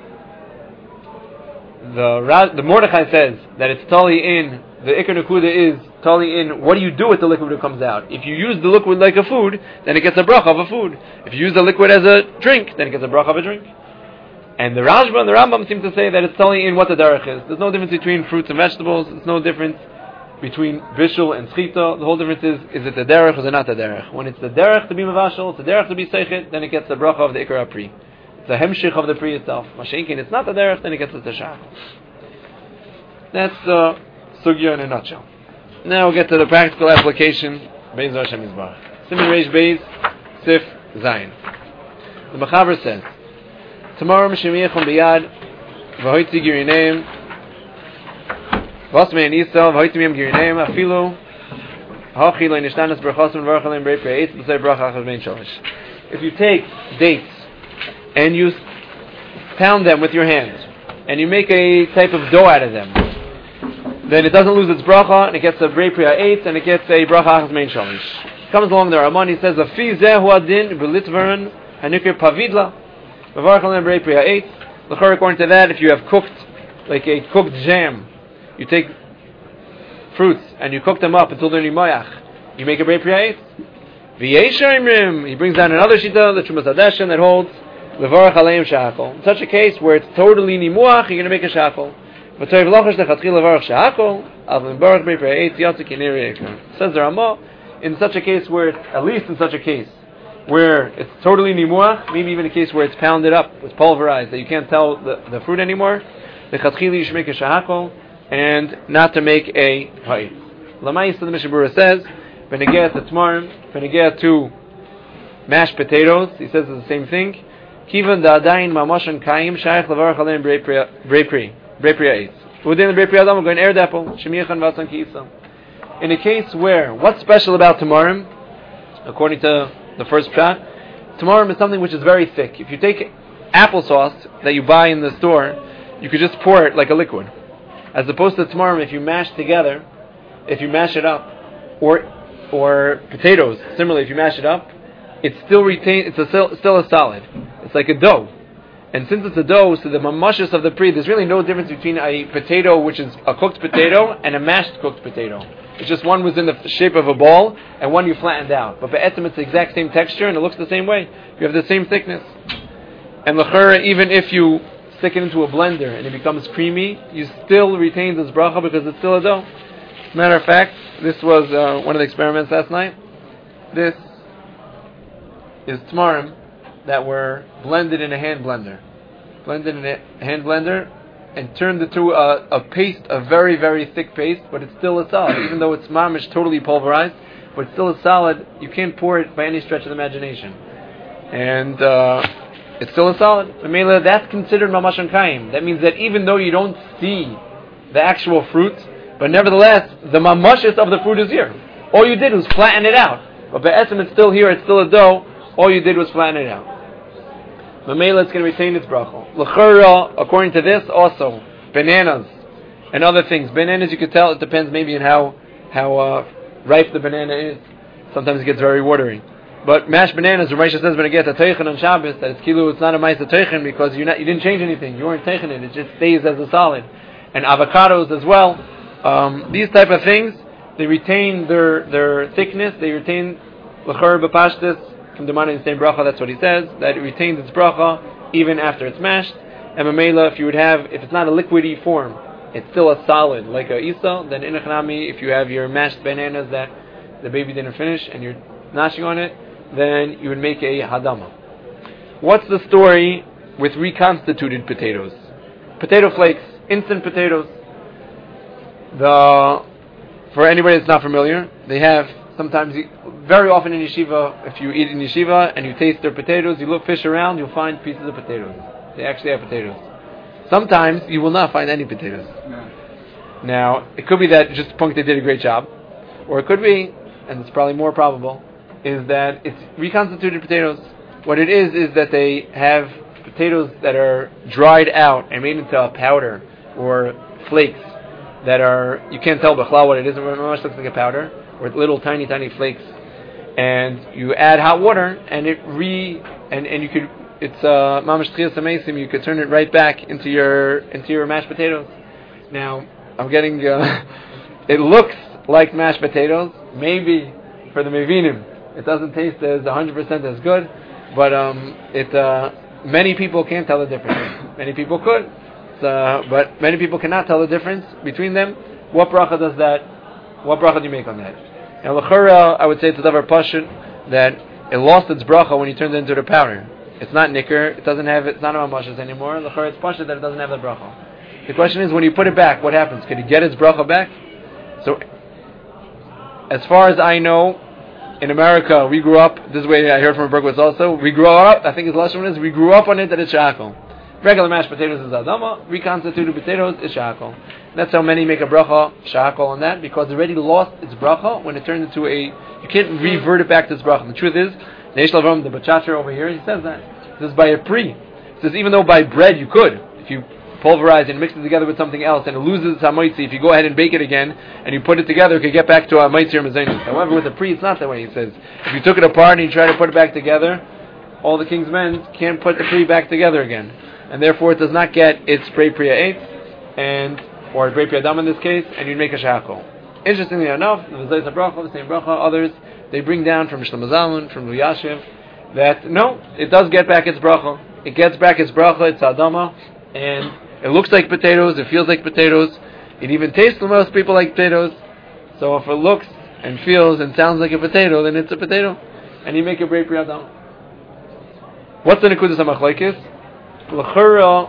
the the Mordechai says that it's tali in the ikar nekuda is tali in what do you do with the liquid that comes out? If you use the liquid like a food, then it gets a bracha of a food. If you use the liquid as a drink, then it gets a bracha of a drink. And the Rashba and the Rambam seem to say that it's telling in what the derech is. There's no difference between fruits and vegetables. There's no difference between bishul and schita. The whole difference is, is it the derech or is it not the derech? When it's the derech to be mavashal, it's the derech to be seichet, then it gets the bracha of the ikar pri. It's the hemshich of the pri itself. Mashenkin, it's not the derech, then it gets the teshach. That's the sugya in a nutshell. Now we'll get to the practical application. Beis Hashem Yisbarach. Siman Reish Beis, Sif Zayin. The Mechaber says, tomorrow Mishemiyachon biyad v'hoitzi girineim v'osmei nisel v'hoitzi miyam girineim afilu ha'chi lo nishtanas brachasim v'archalim brei pre'etz b'sei bracha achad mein shorish. If you take dates and you pound them with your hands and you make a type of dough out of them, then it doesn't lose its bracha and it gets a brei pre'etz and it gets a bracha achad mein shorish. Comes along the Ramon, he says, "Afi zehu adin b'litvaran hanikir pavidla." According to that, if you have cooked, like a cooked jam, you take fruits and you cook them up until they're nimayach, you make a brei pri'ayit. He brings down another shita, the Trumas Hadeshen, that holds levarach aleim shakol. In such a case where it's totally nimuach, you're going to make a shakol. Says the Ramah, in such a case where, it's, at least in such a case, where it's totally nimuach, maybe even a case where it's pounded up, it's pulverized, that you can't tell the, the fruit anymore, the chatchili you should make a shahakol, and not to make a hayit. Lamais, the Mishnah Berurah says, v'negeh to tmarim, v'negeh to mashed potatoes, he says it's the same thing, kivan da'adayin ma'mashan kayim, shayach levarach aleim brei pri, brei pri'ayis. Within the brei pri adam, we're going air dapple, shemiyachan v'asan ki'isam. In a case where, what's special about tamarim, according to the first pshat, tamarim is something which is very thick. If you take applesauce that you buy in the store, you could just pour it like a liquid. As opposed to tamarim, if you mash together, if you mash it up, or or potatoes, similarly, if you mash it up, it still retain. It's a, still, still a solid. It's like a dough. And since it's a dough, so the mamashas of the pri, there's really no difference between a potato, which is a cooked potato, and a mashed cooked potato. It's just one was in the shape of a ball, and one you flattened out. But be'etzim, it's the exact same texture, and it looks the same way. You have the same thickness. And l'chera, even if you stick it into a blender and it becomes creamy, you still retain this bracha because it's still a dough. As a matter of fact, this was uh, one of the experiments last night. This is tamarim that were blended in a hand blender. blended in a hand blender, and turned it to a, a paste, a very, very thick paste, but it's still a solid, even though it's mamish totally pulverized, but it's still a solid. You can't pour it by any stretch of the imagination. And uh, it's still a solid. Mamela, that's considered mamashon kaim. That means that even though you don't see the actual fruit, but nevertheless, the mamashis of the fruit is here. All you did was flatten it out. But be'etzem, it's still here, it's still a dough. All you did was flatten it out. Mamela, it's going to retain its bracha. L'chura, according to this, also, bananas and other things. Bananas, you could tell, it depends maybe on how how uh, ripe the banana is. Sometimes it gets very watery. But mashed bananas, Rav Moshe says, when it gets a teichen on Shabbos, that it's kilu, it's not a ma'aseh teichen because you're not, you didn't change anything. You weren't teichen it. It just stays as a solid. And avocados as well. Um, these type of things, they retain their their thickness. They retain l'chura b'pashtus. From the man in the same bracha, that's what he says, that it retains its bracha even after it's mashed. And mamela, if you would have, if it's not a liquidy form, it's still a solid, like a isa, then in a chanami, if you have your mashed bananas that the baby didn't finish and you're gnashing on it, then you would make a hadama. What's the story with reconstituted potatoes? Potato flakes, instant potatoes. The For anybody that's not familiar, they have sometimes, you, very often in yeshiva, if you eat in yeshiva and you taste their potatoes, you look fish around, you'll find pieces of potatoes. They actually have potatoes. Sometimes you will not find any potatoes. No. Now, it could be that just Punk they did a great job, or it could be, and it's probably more probable, is that it's reconstituted potatoes. What it is is that they have potatoes that are dried out and made into a powder or flakes that are, you can't tell b'chlal what it is. It much looks like a powder, or little tiny tiny flakes, and you add hot water and it re and, and you could it's uh mamash tchias amesim, you could turn it right back into your into your mashed potatoes. Now I'm getting uh, it looks like mashed potatoes, maybe for the mevinim it doesn't taste as one hundred percent as good, but um it uh, many people can't tell the difference. Many people could, uh, but many people cannot tell the difference between them. What bracha does that What bracha do you make on that? Now, l'chura, I would say it's a davar pashut that it lost its bracha when you turned it into the powder. It's not nicker. It doesn't have. It's not a mamashas anymore. L'chura, it's pashut that it doesn't have the bracha. The question is, when you put it back, what happens? Could it get its bracha back? So, as far as I know, in America, we grew up this way. I heard from Berkowitz also. We grew up. I think his last one is we grew up on it that it's shakol. Regular mashed potatoes is adama. Reconstituted potatoes is shakol. That's how many make a bracha shakol on that, because it already lost its bracha when it turned into a. You can't revert it back to its bracha. The truth is, Neish Lavram, the Bachacher over here, he says that. He says by a pri. He says even though by bread you could, if you pulverize and mix it together with something else and it loses its hamaitzi, if you go ahead and bake it again and you put it together, it could get back to a hamaitzi or mezainis. However, with a pri, it's not that way. He says if you took it apart and you try to put it back together, all the king's men can't put the pri back together again, and therefore it does not get its prei priya eight and. Or Brei Piyadam in this case, and you'd make a shakol. Interestingly enough, the V'zayis HaBracha, the same bracha, others, they bring down from Shlomo Zalman, from Luyashiv, that no, it does get back its bracha. It gets back its bracha, its adama, and it looks like potatoes, it feels like potatoes, it even tastes to most people like potatoes. So if it looks and feels and sounds like a potato, then it's a potato, and you make a Brei Piyadam. What's the Nekudas HaMachlekes? L'chura,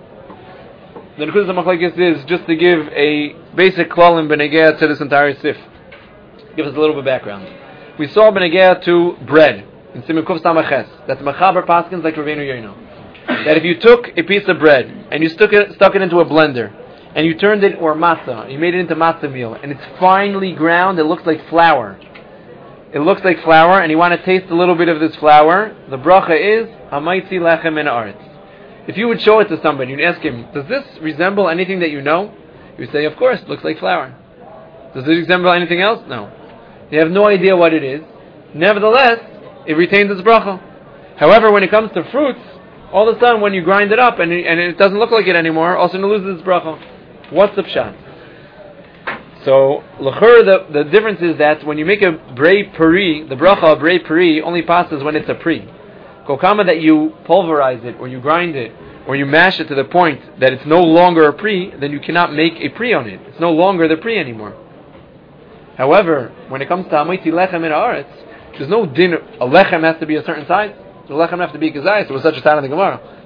the Nekudas HaMachlekes is just to give a basic klalim b'negea to this entire sif. Give us a little bit of background. We saw b'negea to bread in Siman Kuf Samaches. That's Mechaber Paskins like Ravenu Yoino. That if you took a piece of bread and you stuck it, stuck it into a blender and you turned it, or matzah, you made it into matzah meal, and it's finely ground, it looks like flour. It looks like flour, and you want to taste a little bit of this flour. The bracha is Hamaitzi Lechem Min Haaretz. If you would show it to somebody and ask him, does this resemble anything that you know? You would say, of course, it looks like flour. Does it resemble anything else? No. You have no idea what it is. Nevertheless, it retains its bracha. However, when it comes to fruits, all of a sudden when you grind it up and it, and it doesn't look like it anymore, also it loses its bracha. What's the pshat? So, l'chur, the, the difference is that when you make a brei peri, the bracha of brei peri only passes when it's a pri. Kokama that you pulverize it, or you grind it, or you mash it to the point that it's no longer a pri, then you cannot make a pri on it. It's no longer the pri anymore. However, when it comes to Hamaitzi Lechem Min Haaretz, there's no din, a lechem has to be a certain size, the lechem have to be kazayis, there was such a time in the Gemara.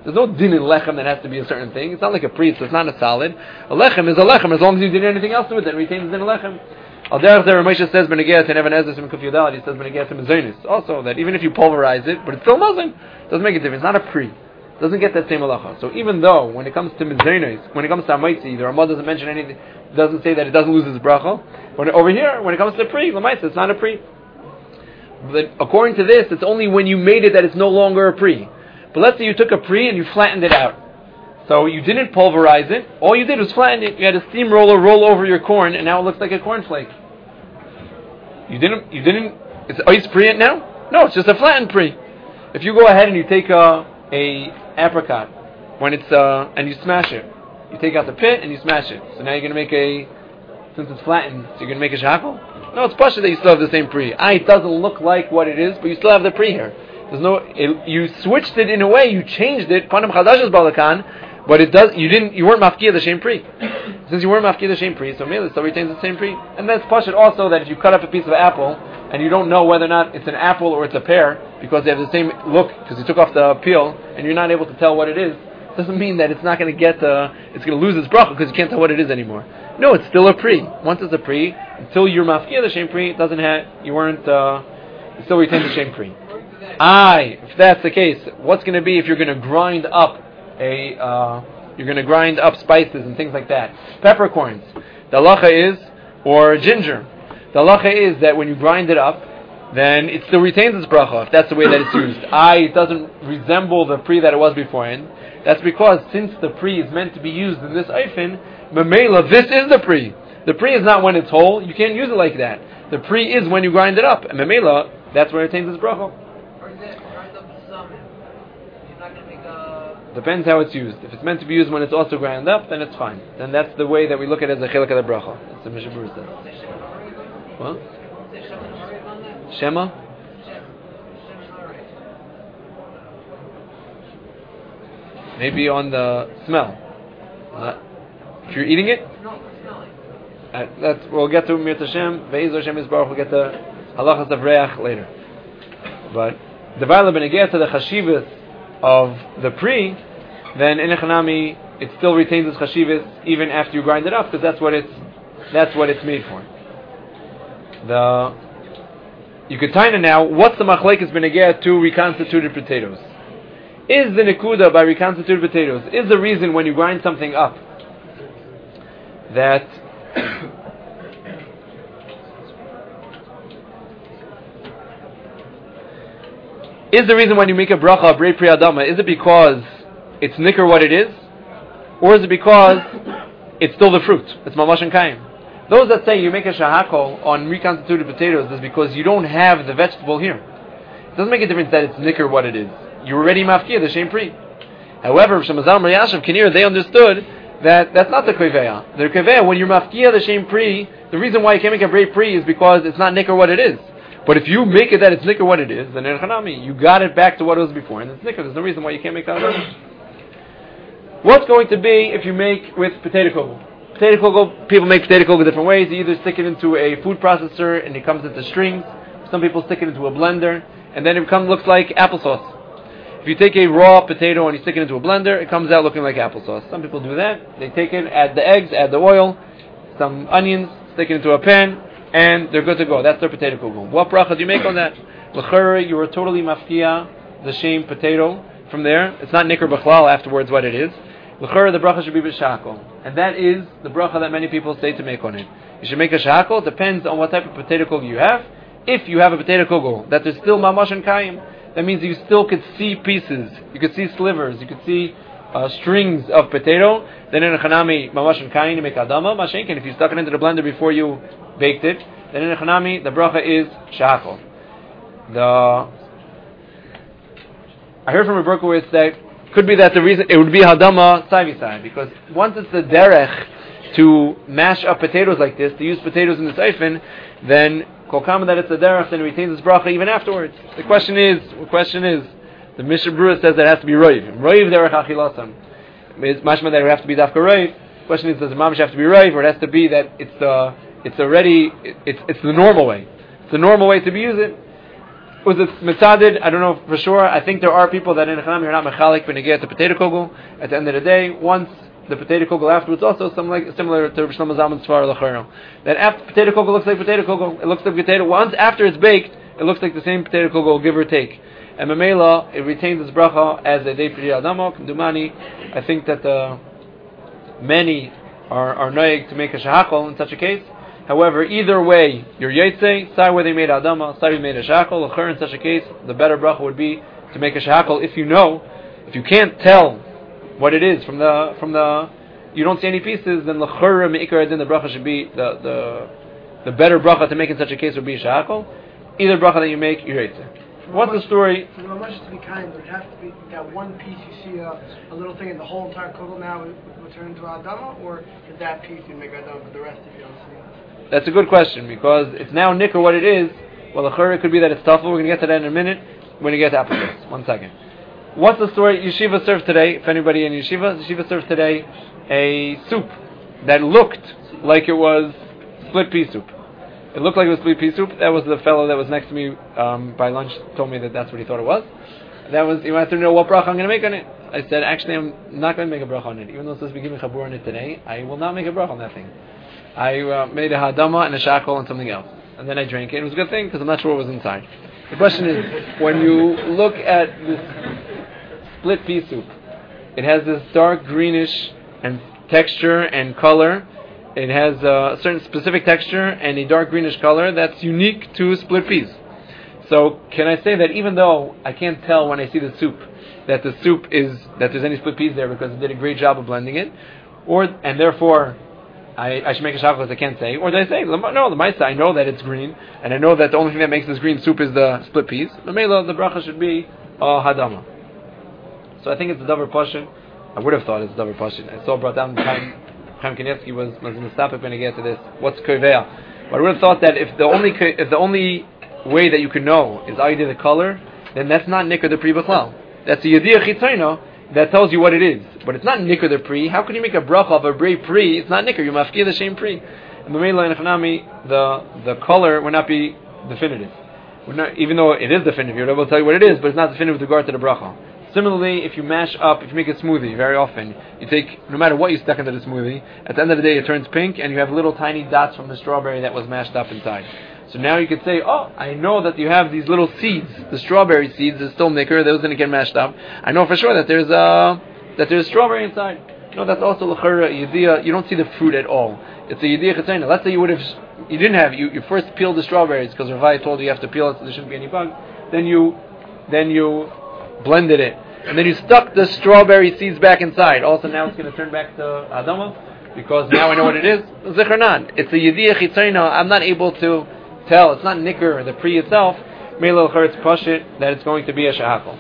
There's no din in lechem that has to be a certain thing. It's not like a priest, so it's not a solid. A lechem is a lechem as long as you did anything else to it, then it retains the din of lechem. Al derech there, Moshe says, Benegeh to Nevan Ezra from Kuf Yudal, he says, Benegeh to Mezonis. Also, that even if you pulverize it, but it's still muzzin, it doesn't make a difference. It's not a pri. It doesn't get that same halacha. So even though, when it comes to Mezonis, when it comes to Amaitzi, the Ramah doesn't mention anything, doesn't say that it doesn't lose its bracha. When over here, when it comes to pri, Lamaitzi, it's not a pri. But according to this, it's only when you made it that it's no longer a pri. But let's say you took a pri and you flattened it out. So you didn't pulverize it. All you did was flatten it. You had a steamroller roll over your corn, and now it looks like a cornflake. You didn't. You didn't. It's ice pri now? No, it's just a flattened pri. If you go ahead and you take a a apricot when it's uh and you smash it, you take out the pit and you smash it. So now you're going to make a, since it's flattened, so you're going to make a shahakol? No, it's pasha that you still have the same pri. Ah, it doesn't look like what it is, but you still have the pri here. There's no. It, you switched it in a way. You changed it. Panim chadash is balakan, but it does. You didn't. You weren't mafkia the same pri. Since you weren't mafkia the same pri, so maybe it still retains the same pri. And that's pasha also that if you cut up a piece of apple and you don't know whether or not it's an apple or it's a pear because they have the same look because you took off the peel and you're not able to tell what it is, doesn't mean that it's not going to get. Uh, it's going to lose its bracha because you can't tell what it is anymore. No, it's still a pri. Once it's a pri, until you're mafkia the same pri, it doesn't have. You weren't. Uh, it still retains the same pri. Aye, if that's the case, what's going to be if you're going to grind up a, uh, you're going to grind up spices and things like that? Peppercorns. The halacha is, or ginger. The halacha is that when you grind it up, then it still retains its bracha, if that's the way that it's used. Aye, it doesn't resemble the pri that it was beforehand. That's because since the pri is meant to be used in this eifin, memela, this is the pri. The pri is not when it's whole, you can't use it like that. The pri is when you grind it up. And memela, that's where it retains its bracha. Depends how it's used. If it's meant to be used when it's also ground up, then it's fine. Then that's the way that we look at it as a chilek of the bracha. That's the Mishnah Berurah says. What? Shema? Maybe on the smell. Uh, if you're eating it? No, smelling. Uh, that's, we'll get to Mir Tashem. Ve'ez Hashem Yisbarach. We'll get to halachas of reach later. But the Vayla Benegeh to the chashivas of the pri, then in Echanami it still retains its chashivas even after you grind it up, because that's what it's that's what it's made for. The you could taina now. What's the machlekes benegeh to reconstituted potatoes? Is the nekuda by reconstituted potatoes is the reason when you grind something up that is the reason when you make a bracha of brei pri adama, is it because it's nicker what it is? Or is it because it's still the fruit? It's mamash and kaim. Those that say you make a shahakol on reconstituted potatoes is because you don't have the vegetable here. It doesn't make a difference that it's nicker what it is. You're already mafkir, the shem pri. However, Shemazal Mar Yashav Kinir, they understood that that's not the kveya. The kveya, when you're mafkir, the shem pri, the reason why you can't make a brei pri is because it's not nicker what it is. But if you make it that it's nicker what it is, then in Chanami, you got it back to what it was before, and it's nicker. There's no reason why you can't make that other. What's going to be if you make with potato kugel? Potato kugel, people make potato kugel different ways. You either stick it into a food processor and it comes into strings. Some people stick it into a blender, and then it becomes looks like applesauce. If you take a raw potato and you stick it into a blender, it comes out looking like applesauce. Some people do that. They take it, add the eggs, add the oil, some onions, stick it into a pan, and they're good to go. That's their potato kugel. What bracha do you make on that? L'chara, you are totally mafkia the same potato from there. It's not nicker b'chlal afterwards what it is. L'chara, the bracha should be b'shakol. And that is the bracha that many people say to make on it. You should make a shakol. It depends on what type of potato kugel you have. If you have a potato kugel that there's still mamash and kayim, that means you still could see pieces. You could see slivers. You could see uh, strings of potato. Then in a chanami, mamash and kain, you make adama. Mashenkin, if you stuck it into the blender before you baked it, then in a chanami, the bracha is shahakol. The I heard from a Berkowitz that could be that the reason it would be hadama side by side, because once it's the derech to mash up potatoes like this, to use potatoes in the seifin, then kolkama that it's a derech, then it retains its bracha even afterwards. The question is, the question is, the Mishnah Berurah says that it has to be roiv. Roiv derech achilasam. It's mashma that it has to be dafka roiv. The question is, does the mamish have to be roiv, or it has to be that it's uh, it's already, it, it's it's the normal way. It's the normal way to be used. Was it mitzadid? I don't know for sure. I think there are people that in Echanami are not mechalik when they get the potato kugel. At the end of the day, once the potato kugel afterwards, also some like similar to Rosh Hashanah Svar Lachero. That after potato kugel looks like potato kugel, it looks like potato. Once after it's baked, it looks like the same potato kugel, give or take. And Mamela, it retains its bracha as a day pri adamo. Dumani, I think that uh, many are are noyeg to make a shahakol in such a case. However, either way, your yetze, side where they made adama, side where they made a shahakol. L'cher in such a case, the better bracha would be to make a shahakol. If you know, if you can't tell what it is from the from the, you don't see any pieces, then l'cher meikar then the bracha should be the the the better bracha to make in such a case would be a shahakol. Either bracha that you make, your yetze. What's the story? For the Mamash to be kind, would it have to be that one piece you see a, a little thing in the whole entire kugel now would, would turn into Adama, or is that piece you make Adama, but the rest if you don't see it? That's a good question, because it's now nicker what it is. Well, the chur, it could be that it's tough. We're going to get to that in a minute. We're going to get to apples. One second. What's the story? Yeshiva served today, if anybody in Yeshiva, Yeshiva served today a soup that looked like it was split pea soup. It looked like it was split pea soup. That was the fellow that was next to me um, by lunch, told me that that's what he thought it was. That was, he wanted to know what bracha I'm going to make on it. I said, actually, I'm not going to make a bracha on it. Even though it's supposed to be giving chabur on it today, I will not make a bracha on that thing. I uh, made a hadama and a shakol and something else. And then I drank it. It was a good thing because I'm not sure what was inside. The question is, when you look at this split pea soup, it has this dark greenish and texture and color. It has a certain specific texture and a dark greenish color that's unique to split peas. So can I say that even though I can't tell when I see the soup that the soup is, that there's any split peas there because it did a great job of blending it, or and therefore I, I should make a shakos, I can't say, or did I say, no, the Maisa, I know that it's green, and I know that the only thing that makes this green soup is the split peas. The Mela, the bracha should be uh, hadama. So I think it's a davar pashut. I would have thought it's a davar pashut. I saw brought down Chaim Chaim Kanievsky was was in the stop when I get to this. What's koveya? But I would have thought that if the only if the only way that you can know is either the color, then that's not nikkur the pri b'chlal. That's a yediyah chitzayna that tells you what it is, but it's not nikkur the pri. How can you make a bracha of a brei pri? It's not nikkur. You mafkir the same pri. And b'meila in Chanami, the the color would not be definitive. Would not, even though it is definitive, you're able to tell you what it is, but it's not definitive with regard to the bracha. Similarly, if you mash up, if you make a smoothie, very often, you take, no matter what you stuck into the smoothie, at the end of the day it turns pink, and you have little tiny dots from the strawberry that was mashed up inside. So now you could say, oh, I know that you have these little seeds, the strawberry seeds is still nicker, those didn't get mashed up. I know for sure that there's uh, that there's strawberry inside. No, that's also l'chara yediyah. You don't see the fruit at all. It's a yediyah chetzayna. Let's say you would have, you didn't have, you, you first peeled the strawberries because Ravai told you you have to peel it so there shouldn't be any bug. Then you, then you blended it, and then you stuck the strawberry seeds back inside. Also, now it's going to turn back to Adama because now I know what it is. Zichranan. It's a yediyah chetzayna. I'm not able to tell. It's not nicker the pri itself. Meilel Charetz Pashit that it's going to be a shahakol.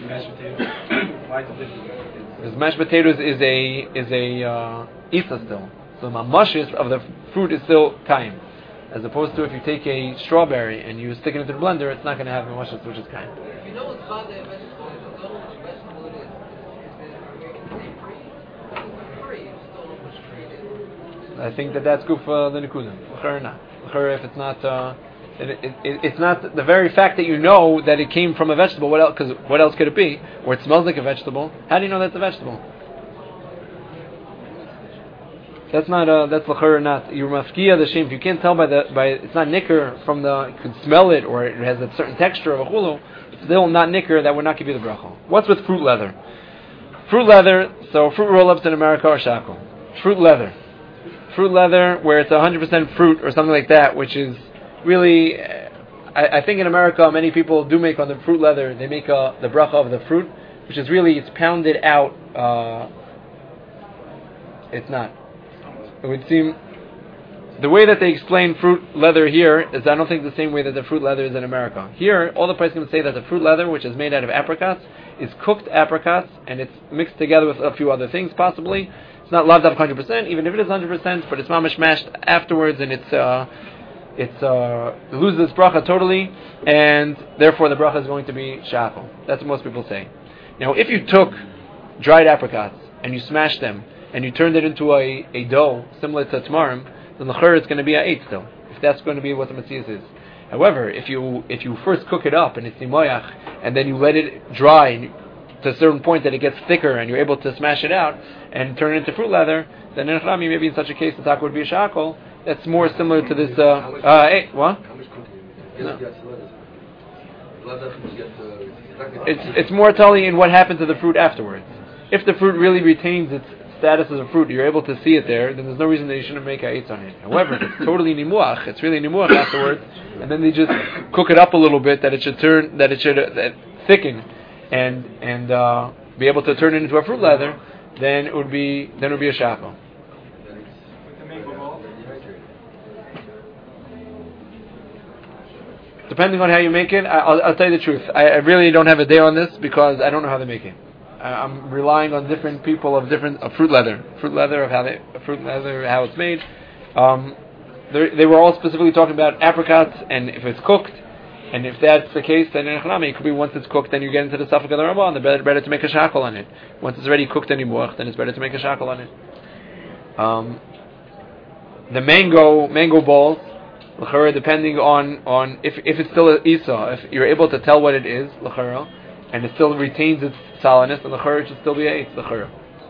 Because mashed potatoes is a is a uh, isa still. So the mamashis of the fruit is still kaim, as opposed to if you take a strawberry and you stick it into the blender, it's not going to have mamashis, which is kaim. If you know it's not a vegetable, you don't know which vegetable it is. Is it free? It's free. It's still know which tree it is. I think that that's good for the nikudim. If it's not, uh, it, it, it, it's not the very fact that you know that it came from a vegetable. What else? Because what else could it be? Or it smells like a vegetable. How do you know that's a vegetable? That's not. Uh, that's l'chur not. You're mafkiya the shame. If you can't tell by the by, it's not nicker from the. You can smell it, or it has a certain texture of a chulu. It's still not nicker. That would not give you the bracha. What's with fruit leather? Fruit leather. So fruit roll-ups in America are shackle. Fruit leather. Fruit leather, where it's one hundred percent fruit or something like that, which is really, I, I think in America many people do make on the fruit leather, they make uh, the bracha of the fruit, which is really, it's pounded out, uh, it's not. It would seem, the way that they explain fruit leather here is I don't think the same way that the fruit leather is in America. Here, all the price can say that the fruit leather, which is made out of apricots, is cooked apricots, and it's mixed together with a few other things possibly. It's not loved up one hundred percent, even if it is one hundred percent, but it's mamish mashed afterwards, and it's uh, it's uh, it loses its bracha totally, and therefore the bracha is going to be shakol. That's what most people say. Now, if you took dried apricots and you smashed them and you turned it into a, a dough similar to tamarim, then the chur is going to be a eight still. If that's going to be what the Matthias is. However, if you if you first cook it up and it's nimoyach, and then you let it dry and you, to a certain point that it gets thicker and you're able to smash it out and turn it into fruit leather, then in Echnami, maybe in such a case the taka would be a shakol. That's more similar to this. Uh, uh, hey, what? No. It's it's more telling in what happened to the fruit afterwards. If the fruit really retains its status as a fruit, you're able to see it there, then there's no reason that you shouldn't make ha'etz on it. However, if it's totally nimuach, it's really nimuach afterwards, and then they just cook it up a little bit that it should turn, that it should uh, that thicken, and and uh, be able to turn it into a fruit leather, then it would be then it would be a shakol. Depending on how you make it, I'll, I'll tell you the truth. I, I really don't have a day on this because I don't know how they make it. I'm relying on different people of different of fruit leather, fruit leather of how they fruit leather how it's made. Um, they were all specifically talking about apricots, and if it's cooked, and if that's the case, then in Echnami it could be once it's cooked, then you get into the suffix of the Ramah, and it's better, better to make a shakol on it. Once it's already cooked anymore, then it's better to make a shakol on it. Um, the mango mango balls, l'chara, depending on on if if it's still an isa, if you're able to tell what it is, l'chara, and it still retains its solidness, and the church should still be a the church.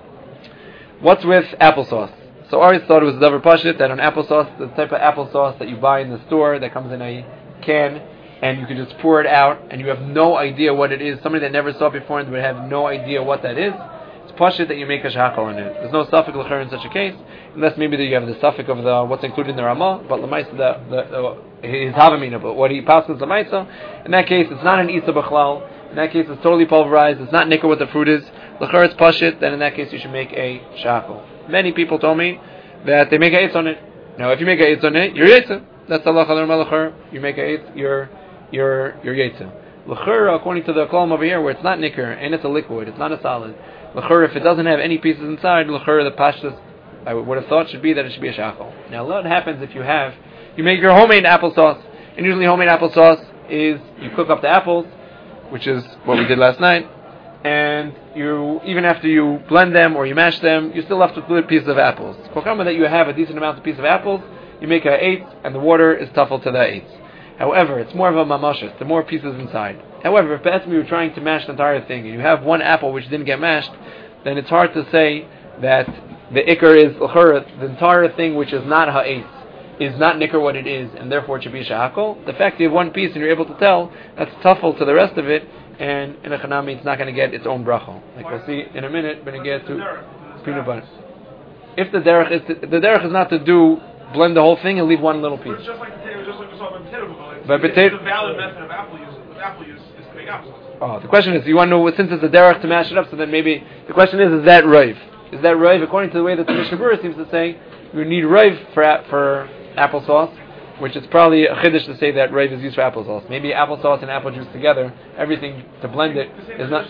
What's with applesauce? So I always thought it was a davar pashit that on applesauce, the type of applesauce that you buy in the store that comes in a can, and you can just pour it out, and you have no idea what it is. Somebody that never saw it before and would have no idea what that is. It's pashit that you make a shakol on it. There's no suffix l'chara in such a case, unless maybe that you have the suffix of the what's included in the Ramah, but l'maisa the the, the his havamina, but what he passes l'maisa. In that case, it's not an isa b'chlal. In that case, it's totally pulverized. It's not nicker what the fruit is. L'chara it's pashit. Then in that case, you should make a shakol. Many people told me that they make a eitz on it. Now, if you make a eitz on it, you're yetzer. That's Allah l'chara. You make a eitz, you're you're you're yetzer. L'chara, according to the column over here, where it's not nicker and it's a liquid, it's not a solid. L'chara, if it doesn't have any pieces inside, l'chara the pashtas, I would have thought should be that it should be a shakol. Now, what happens if you have you make your homemade applesauce, and usually homemade applesauce is you cook up the apples, which is what we did last night, and you even after you blend them or you mash them, you're still left with little pieces of apples. Kokama that you have a decent amount of pieces of apples, you make a eight, and the water is tuffled to that eight. However, it's more of a mamashis, the more pieces inside. However, if that's me, you're trying to mash the entire thing, and you have one apple which didn't get mashed, then it's hard to say that the ikar is the entire thing which is not ha'etz is not nicker what it is, and therefore it should be a shakol. The fact you have one piece and you're able to tell, that's tuffle to the rest of it, and in a chanami it's not going to get its own bracha. Like we'll see in a minute when it gets to peanut butter. If the derech is to, the derech is not to do blend the whole thing and leave one little piece. It's just like potato, just like we saw with potato. It's, but it's potato, a valid method of apple use. Of apple use is to make applesauce. Oh, the question is, you want to know since it's a derech to mash it up, so then maybe the question is, is that raiv? Is that raiv according to the way that the Mishnah Berurah seems to say? You need raiv for for applesauce, which is probably a chiddush to say that raiv is used for applesauce. Maybe applesauce and apple juice together, everything to blend it is not.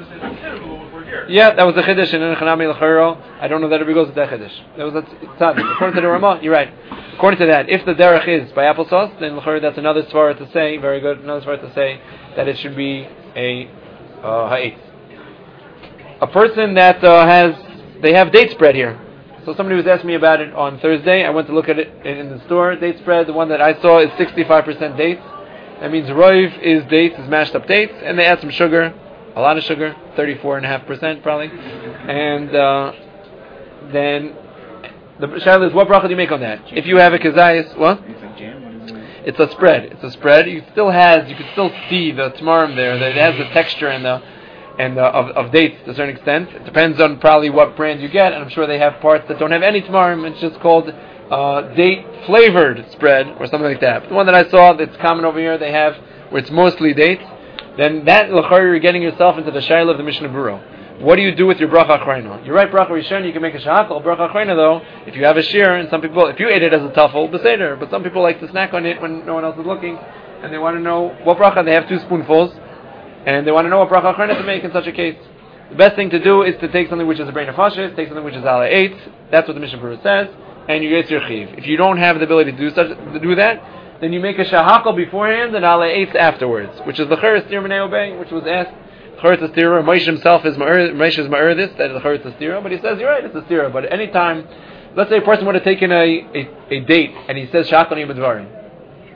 Yeah, that was the chiddush in Chanami l'charo. I don't know that it goes with that chiddush. That was a tzaddik. According to the Ramah, you're right. According to that, if the derech is by applesauce, then l'charo that's another svara to say. Very good, another svara to say that it should be a uh, ha'etz. A person that uh, has they have date spread here. So somebody was asking me about it on Thursday. I went to look at it in the store. Date spread, the one that I saw is sixty-five percent dates. That means roiv is dates, is mashed up dates, and they add some sugar, a lot of sugar, thirty-four point five percent probably. And uh, then the shaila is, what bracha do you make on that? If you have a kazayas, what? It's a spread. It's a spread. You still has, you can still see the tamarim there. That it has the texture and the and uh, of, of dates to a certain extent. It depends on probably what brand you get, and I'm sure they have parts that don't have any tamarim. It's just called uh, date flavored spread or something like that. But the one that I saw that's common over here, they have where it's mostly dates. Then that l'chari you're getting yourself into the shaila of the Mishnah Berurah. What do you do with your bracha achrayna? You're right, bracha rishon you can make a shakol. Bracha achrayna though, if you have a shear, and some people, if you ate it as a tafel, beseder. But some people like to snack on it when no one else is looking, and they want to know what bracha. They have two spoonfuls. And they want to know what bracha achrayna to make in such a case. The best thing to do is to take something which is a brain of fashis, take something which is ala eight. That's what the Mishnah Berurah says, and you get your chiv. If you don't have the ability to do such to do that, then you make a shahakal beforehand and ala eight afterwards, which is the cheres tir minei obey, which was asked. Cheres stira. Moshe himself is ma'er. Moshe is ma'er this. That is the cheres stira. But he says you're right. It's a stira. But any time, let's say a person would have taken a, a, a date and he says shakal yom advarim.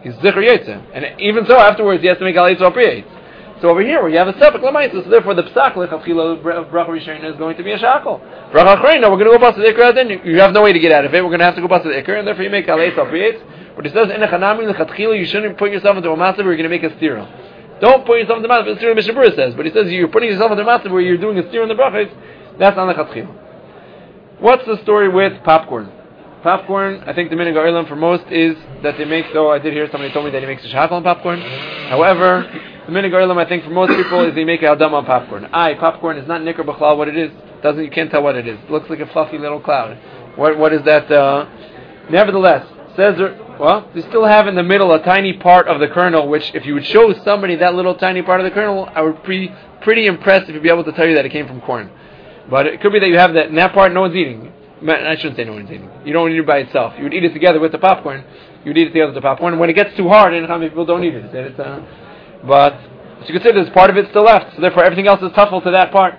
He's Zichar Yetze. And even so, afterwards, he has to make Al Eitz or Pri Eitz. So over here, where you have a Sepik Lamaisa, so therefore the Psak, Lechatchila, Bracha Rishon is going to be a Shackle. Bracha Achrein, no, we're going to go bust the Ikr, then you have no way to get out of it. We're going to have to go bust the Ikr, and therefore you make Al Eitz or Pri Eitz. But it says, in a Chanami, Lechatchila, you shouldn't put yourself into a matzah where you're going to make a stira. Don't put yourself into a matzah, but stira Mishabur says. But he says you're putting yourself into a matzah where you're doing a stira in the Brachas, that's not Lechatchila. What's the story with popcorn? Popcorn, I think the minhag ha'olam for most is that they make, though I did hear somebody told me that he makes a shachal on popcorn. However, the minhag ha'olam I think for most people is they make a hadam on popcorn. Aye, popcorn is not nikr b'chlal what it is. Doesn't, you can't tell what it is. It looks like a fluffy little cloud. What What is that? Uh, nevertheless, says, well, they still have in the middle a tiny part of the kernel, which if you would show somebody that little tiny part of the kernel, I would be pretty impressed if you'd be able to tell you that it came from corn. But it could be that you have that, and that part no one's eating. I shouldn't say no one's eating. You don't eat it by itself. You would eat it together with the popcorn. You would eat it together with the popcorn. When it gets too hard, and how many people don't eat it? It's, uh, but as you consider, there's part of it still left. So therefore, everything else is tuffle to that part.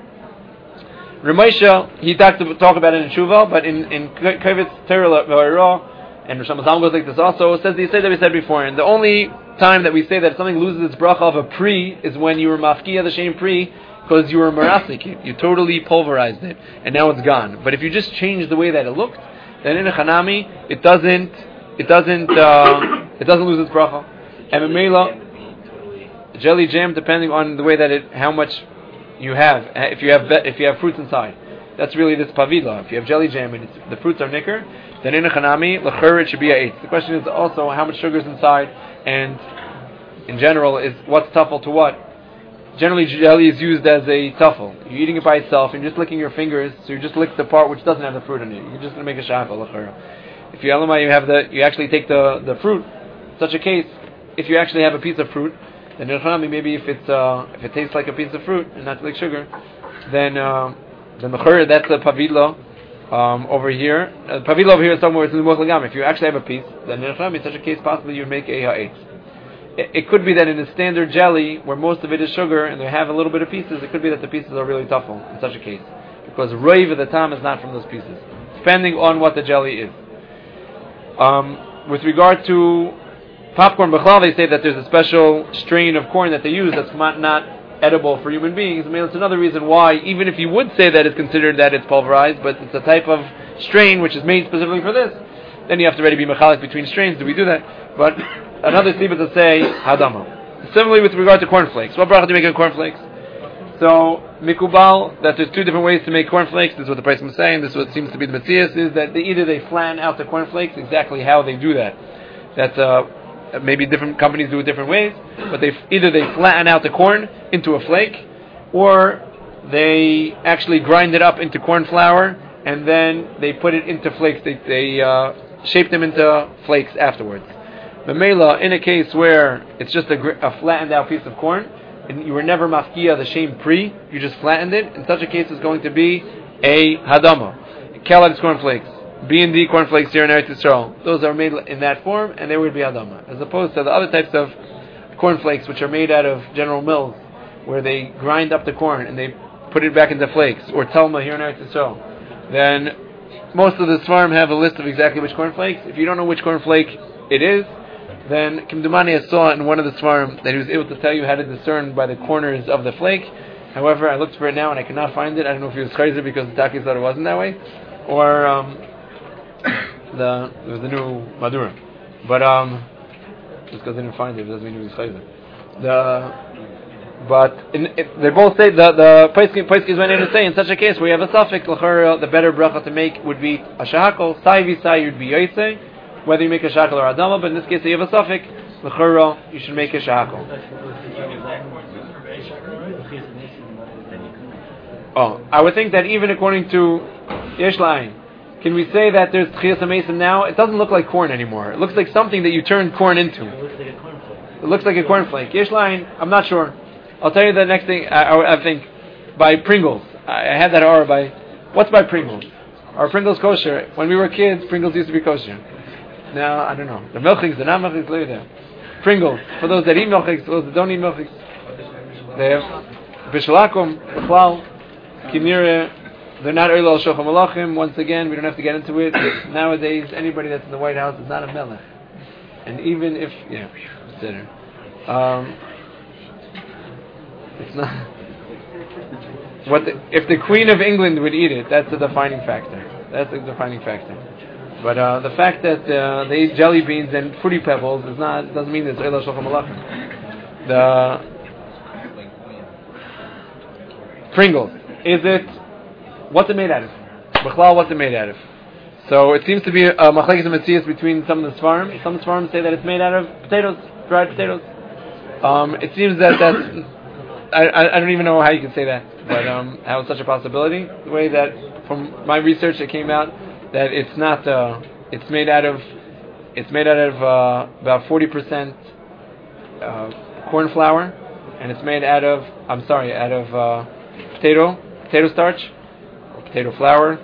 Ramesha, he talked to talk about it in Shuvah, but in in Kavitz Terah and Rosh Hashanah goes like this also. It says the say that we said before, and the only time that we say that something loses its bracha of a pri is when you were mafkiya the shem pri. Because you were marasik, you, you totally pulverized it, and now it's gone. But if you just change the way that it looked, then in a chanami, it doesn't, it doesn't, uh, it doesn't lose its bracha. And memela, jelly jam, depending on the way that it, how much you have, if you have, if you have fruits inside, that's really this pavila. If you have jelly jam and it's, the fruits are nicker, then in a chanami, l'chur it should be a eight. The question is also how much sugar is inside, and in general is what's tuffle to what. Generally, jelly is used as a tuffle. You're eating it by itself, and you're just licking your fingers, so you just lick the part which doesn't have the fruit in it. You're just going to make a shachal. If you you have the, you actually take the, the fruit. In such a case, if you actually have a piece of fruit, then maybe if it's uh, if it tastes like a piece of fruit and not like sugar, then uh, then the chur, that's a pavila um, over here. Uh, pavila over here is somewhere it's in the mochlegam. If you actually have a piece, then in such a case, possibly you would make a ha'etz. It could be that in a standard jelly, where most of it is sugar, and they have a little bit of pieces, it could be that the pieces are really tuffle in such a case. Because raiv of the tam is not from those pieces. Depending on what the jelly is. Um, with regard to popcorn b'chlal, they say that there's a special strain of corn that they use that's not, not edible for human beings. I mean, it's another reason why, even if you would say that it's considered that it's pulverized, but it's a type of strain which is made specifically for this, then you have to already be mechalik between strains. Do we do that? But another siba to say hadama. Similarly, with regard to cornflakes, what bracha do you make on cornflakes? So mikubal, that there's two different ways to make cornflakes. This is what the person was saying. This is what seems to be the Matthias, is that they, either they flatten out the cornflakes, exactly how they do that. That's uh, maybe different companies do it different ways, but they either they flatten out the corn into a flake, or they actually grind it up into corn flour, and then they put it into flakes. They, they uh, shape them into flakes afterwards. Memela, in a case where it's just a, a flattened out piece of corn, and you were never mafkiya the shem pri, you just flattened it, in such a case it's going to be a hadama. Kellogg's cornflakes, B and D cornflakes here in Eretz Yisrael, those are made in that form, and they would be hadama. As opposed to the other types of cornflakes which are made out of General Mills, where they grind up the corn and they put it back into flakes, or Telma here in Eretz Yisrael, then most of the Svarim have a list of exactly which cornflakes. If you don't know which cornflake it is, then Kim Dumani I saw in one of the Svarim that he was able to tell you how to discern by the corners of the flake. However, I looked for it now and I could not find it. I don't know if he was crazy because the Taki thought it wasn't that way, or um, the it was the new Madura. But um, just because I didn't find it, it doesn't mean he was crazy. The But in, it, they both say the the Paiskis went in to say in such a case where you have a suffix, the better bracha to make would be a shahakol. Sai visai would be yotzei, whether you make a shahakol or adama. But in this case, you have a suffix, l'chura, you should make a shahakol. Oh, I would think that even according to Yesh La'ayin, can we say that there's Tchias HaMesim now? It doesn't look like corn anymore. It looks like something that you turn corn into. It looks like a cornflake. It looks like a cornflake. Yesh La'ayin, I'm not sure. I'll tell you the next thing. I, I, I think by Pringles. I, I had that hour by. What's by Pringles? Are Pringles kosher? When we were kids, Pringles used to be kosher. Now I don't know. The milchiks, the non-milchiks, leave there. Pringles. For those that eat milchiks, for those that don't eat milchiks, they have bishalakum, b'chlal, kinire. They're not Eilal Shochem Malachim. Once again, we don't have to get into it. Nowadays, anybody that's in the White House is not a melech. And even if, yeah, consider. Um, it's not. What the, if the Queen of England would eat it? That's a defining factor. That's a defining factor. But uh, the fact that uh, they eat jelly beans and fruity pebbles is not doesn't mean it's Eila Shulchan Malachim. The Pringles, is it? What's it made out of? B'chlal, what's it made out of? So it seems to be a machlekes metzias between some of the Sfarim. Some of the Sfarim say that it's made out of potatoes, dried potatoes. Um, it seems that that's. I, I, I don't even know how you can say that, but um, how is such a possibility? The way that from my research it came out that it's not. Uh, it's made out of. It's made out of uh, about forty percent uh, corn flour, and it's made out of. I'm sorry, out of uh, potato potato starch or potato flour.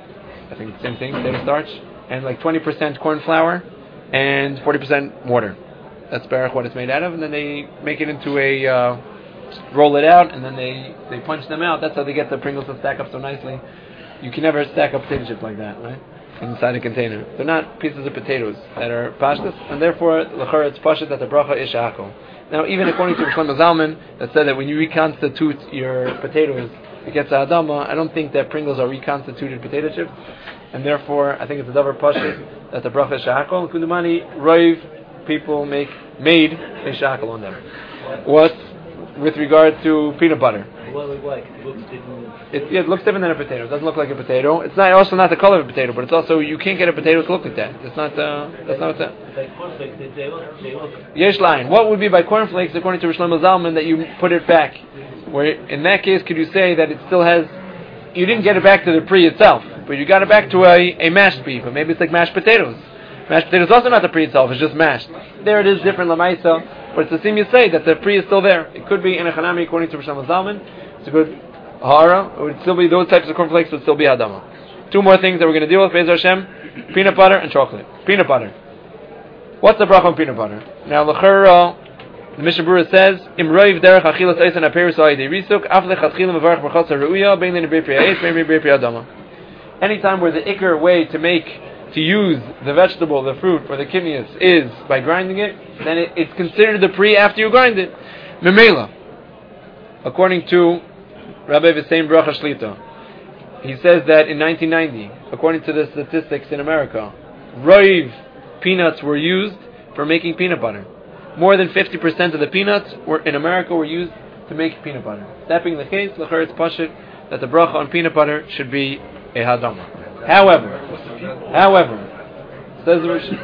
I think it's the same thing, potato starch, and like twenty percent corn flour and forty percent water. That's baruch what it's made out of, and then they make it into a. Uh, roll it out, and then they, they punch them out. That's how they get the Pringles to stack up so nicely. You can never stack up potato chips like that, right? Inside a container. They're not pieces of potatoes that are pashtus, and therefore, l'chor, it's pashut that the bracha is sha'akol. Now, even according to Shlomo Zalman, that said that when you reconstitute your potatoes, it gets a adama, I don't think that Pringles are reconstituted potato chips, and therefore, I think it's a davar pashut that the bracha is sha'akol. Kundumani, roiv, people make, made a sha'akol on them. What? With regard to peanut butter, what it like? It looks different. It, yeah, it looks different than a potato. It doesn't look like a potato. It's not also not the color of a potato, but it's also you can't get a potato to look like that. It's not. Uh, that's not what that. Like cornflakes, they, they look. They look. Yesh line. What would be by cornflakes according to Shlomo Zalman that you put it back? Where in that case, could you say that it still has? You didn't get it back to the pre itself, but you got it back to a, a mashed beef, but maybe it's like mashed potatoes. Mashed potatoes also not the pre itself; it's just mashed. There it is, different lamaisa. But it's the same you say that the pre is still there. It could be in a chanami according to Shlomo Zalman. It's a good hara. It would still be those types of cornflakes would still be hadama. Two more things that we're going to deal with: Be'ez Hashem, peanut butter and chocolate. Peanut butter. What's the bracha on peanut butter? Now, l'chera, the Mishnah Berurah says, "Im roiv derech achilas eisen aperis ayidei risuk af lechatchila mevarach b'chasa reuya bein lein be'pri ha'etz bein be'pri hadama." Anytime where the ikar way to make to use the vegetable, the fruit, or the kidneys is by grinding it, then it, it's considered the pre after you grind it. Memela, according to Rabbi V'sein Bracha Shlita, he says that in nineteen ninety, according to the statistics in America, roiv peanuts were used for making peanut butter. More than fifty percent of the peanuts were in America were used to make peanut butter. That being the case, l'chor it's pashut that the bracha on peanut butter should be a hadama. However, however, says the Rish-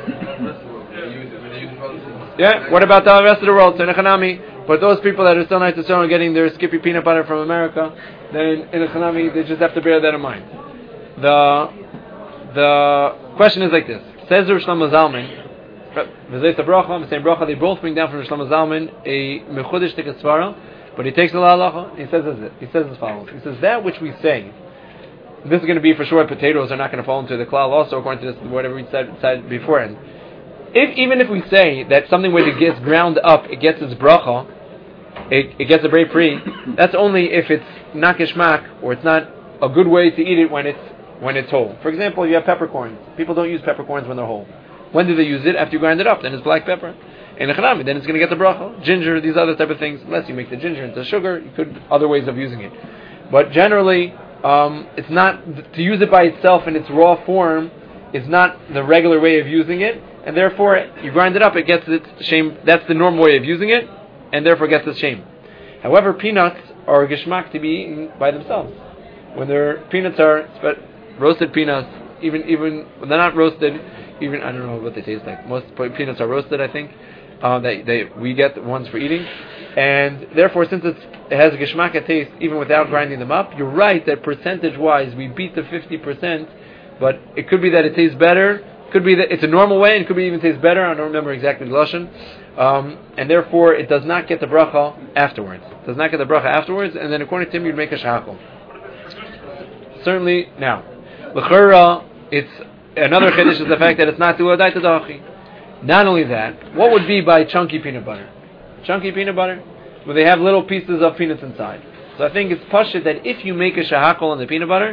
yeah. What about the rest of the world? So in a chanami, but those people that are still nice to are getting their Skippy peanut butter from America, then in a chanami they just have to bear that in mind. The the question is like this: says the Shlomo Zalman, v'zeit bracha, the same bracha. They both bring down from Shlomo Zalman a mechudesh tekasvara, but he takes the halacha. He says this. He says as follows. He says that which we say. This is going to be for sure. Potatoes are not going to fall into the klal. Also, according to this, whatever we said, said beforehand. If even if we say that something when it gets ground up, it gets its bracha, it, it gets a brei pri. That's only if it's not geshmak or it's not a good way to eat it when it's when it's whole. For example, you have peppercorns. People don't use peppercorns when they're whole. When do they use it? After you grind it up, then it's black pepper. In a chanami, then it's going to get the bracha. Ginger, these other type of things. Unless you make the ginger into sugar, you could other ways of using it. But generally. Um, it's not to use it by itself in its raw form is not the regular way of using it, and therefore you grind it up, it gets its shame. That's the normal way of using it, and therefore gets its shame. However, peanuts are geshmak to be eaten by themselves. When their peanuts are spe- roasted peanuts, even even when they're not roasted, even I don't know what they taste like. Most peanuts are roasted, I think. Uh, they they we get the ones for eating. And therefore, since it's, it has a geshmaka taste, even without grinding them up, you're right that percentage-wise we beat the fifty percent, but it could be that it tastes better, could be that it's a normal way, and it could be even tastes better, I don't remember exactly the lashon, um, and therefore it does not get the bracha afterwards. It does not get the bracha afterwards, and then according to him, you'd make a shahakol. Certainly, now, l'chera, it's, another chiddush is the fact that it's not du'adai tadachi. Not only that, what would be by chunky peanut butter? Chunky peanut butter, where they have little pieces of peanuts inside. So I think it's pashut that if you make a shahakol on the peanut butter,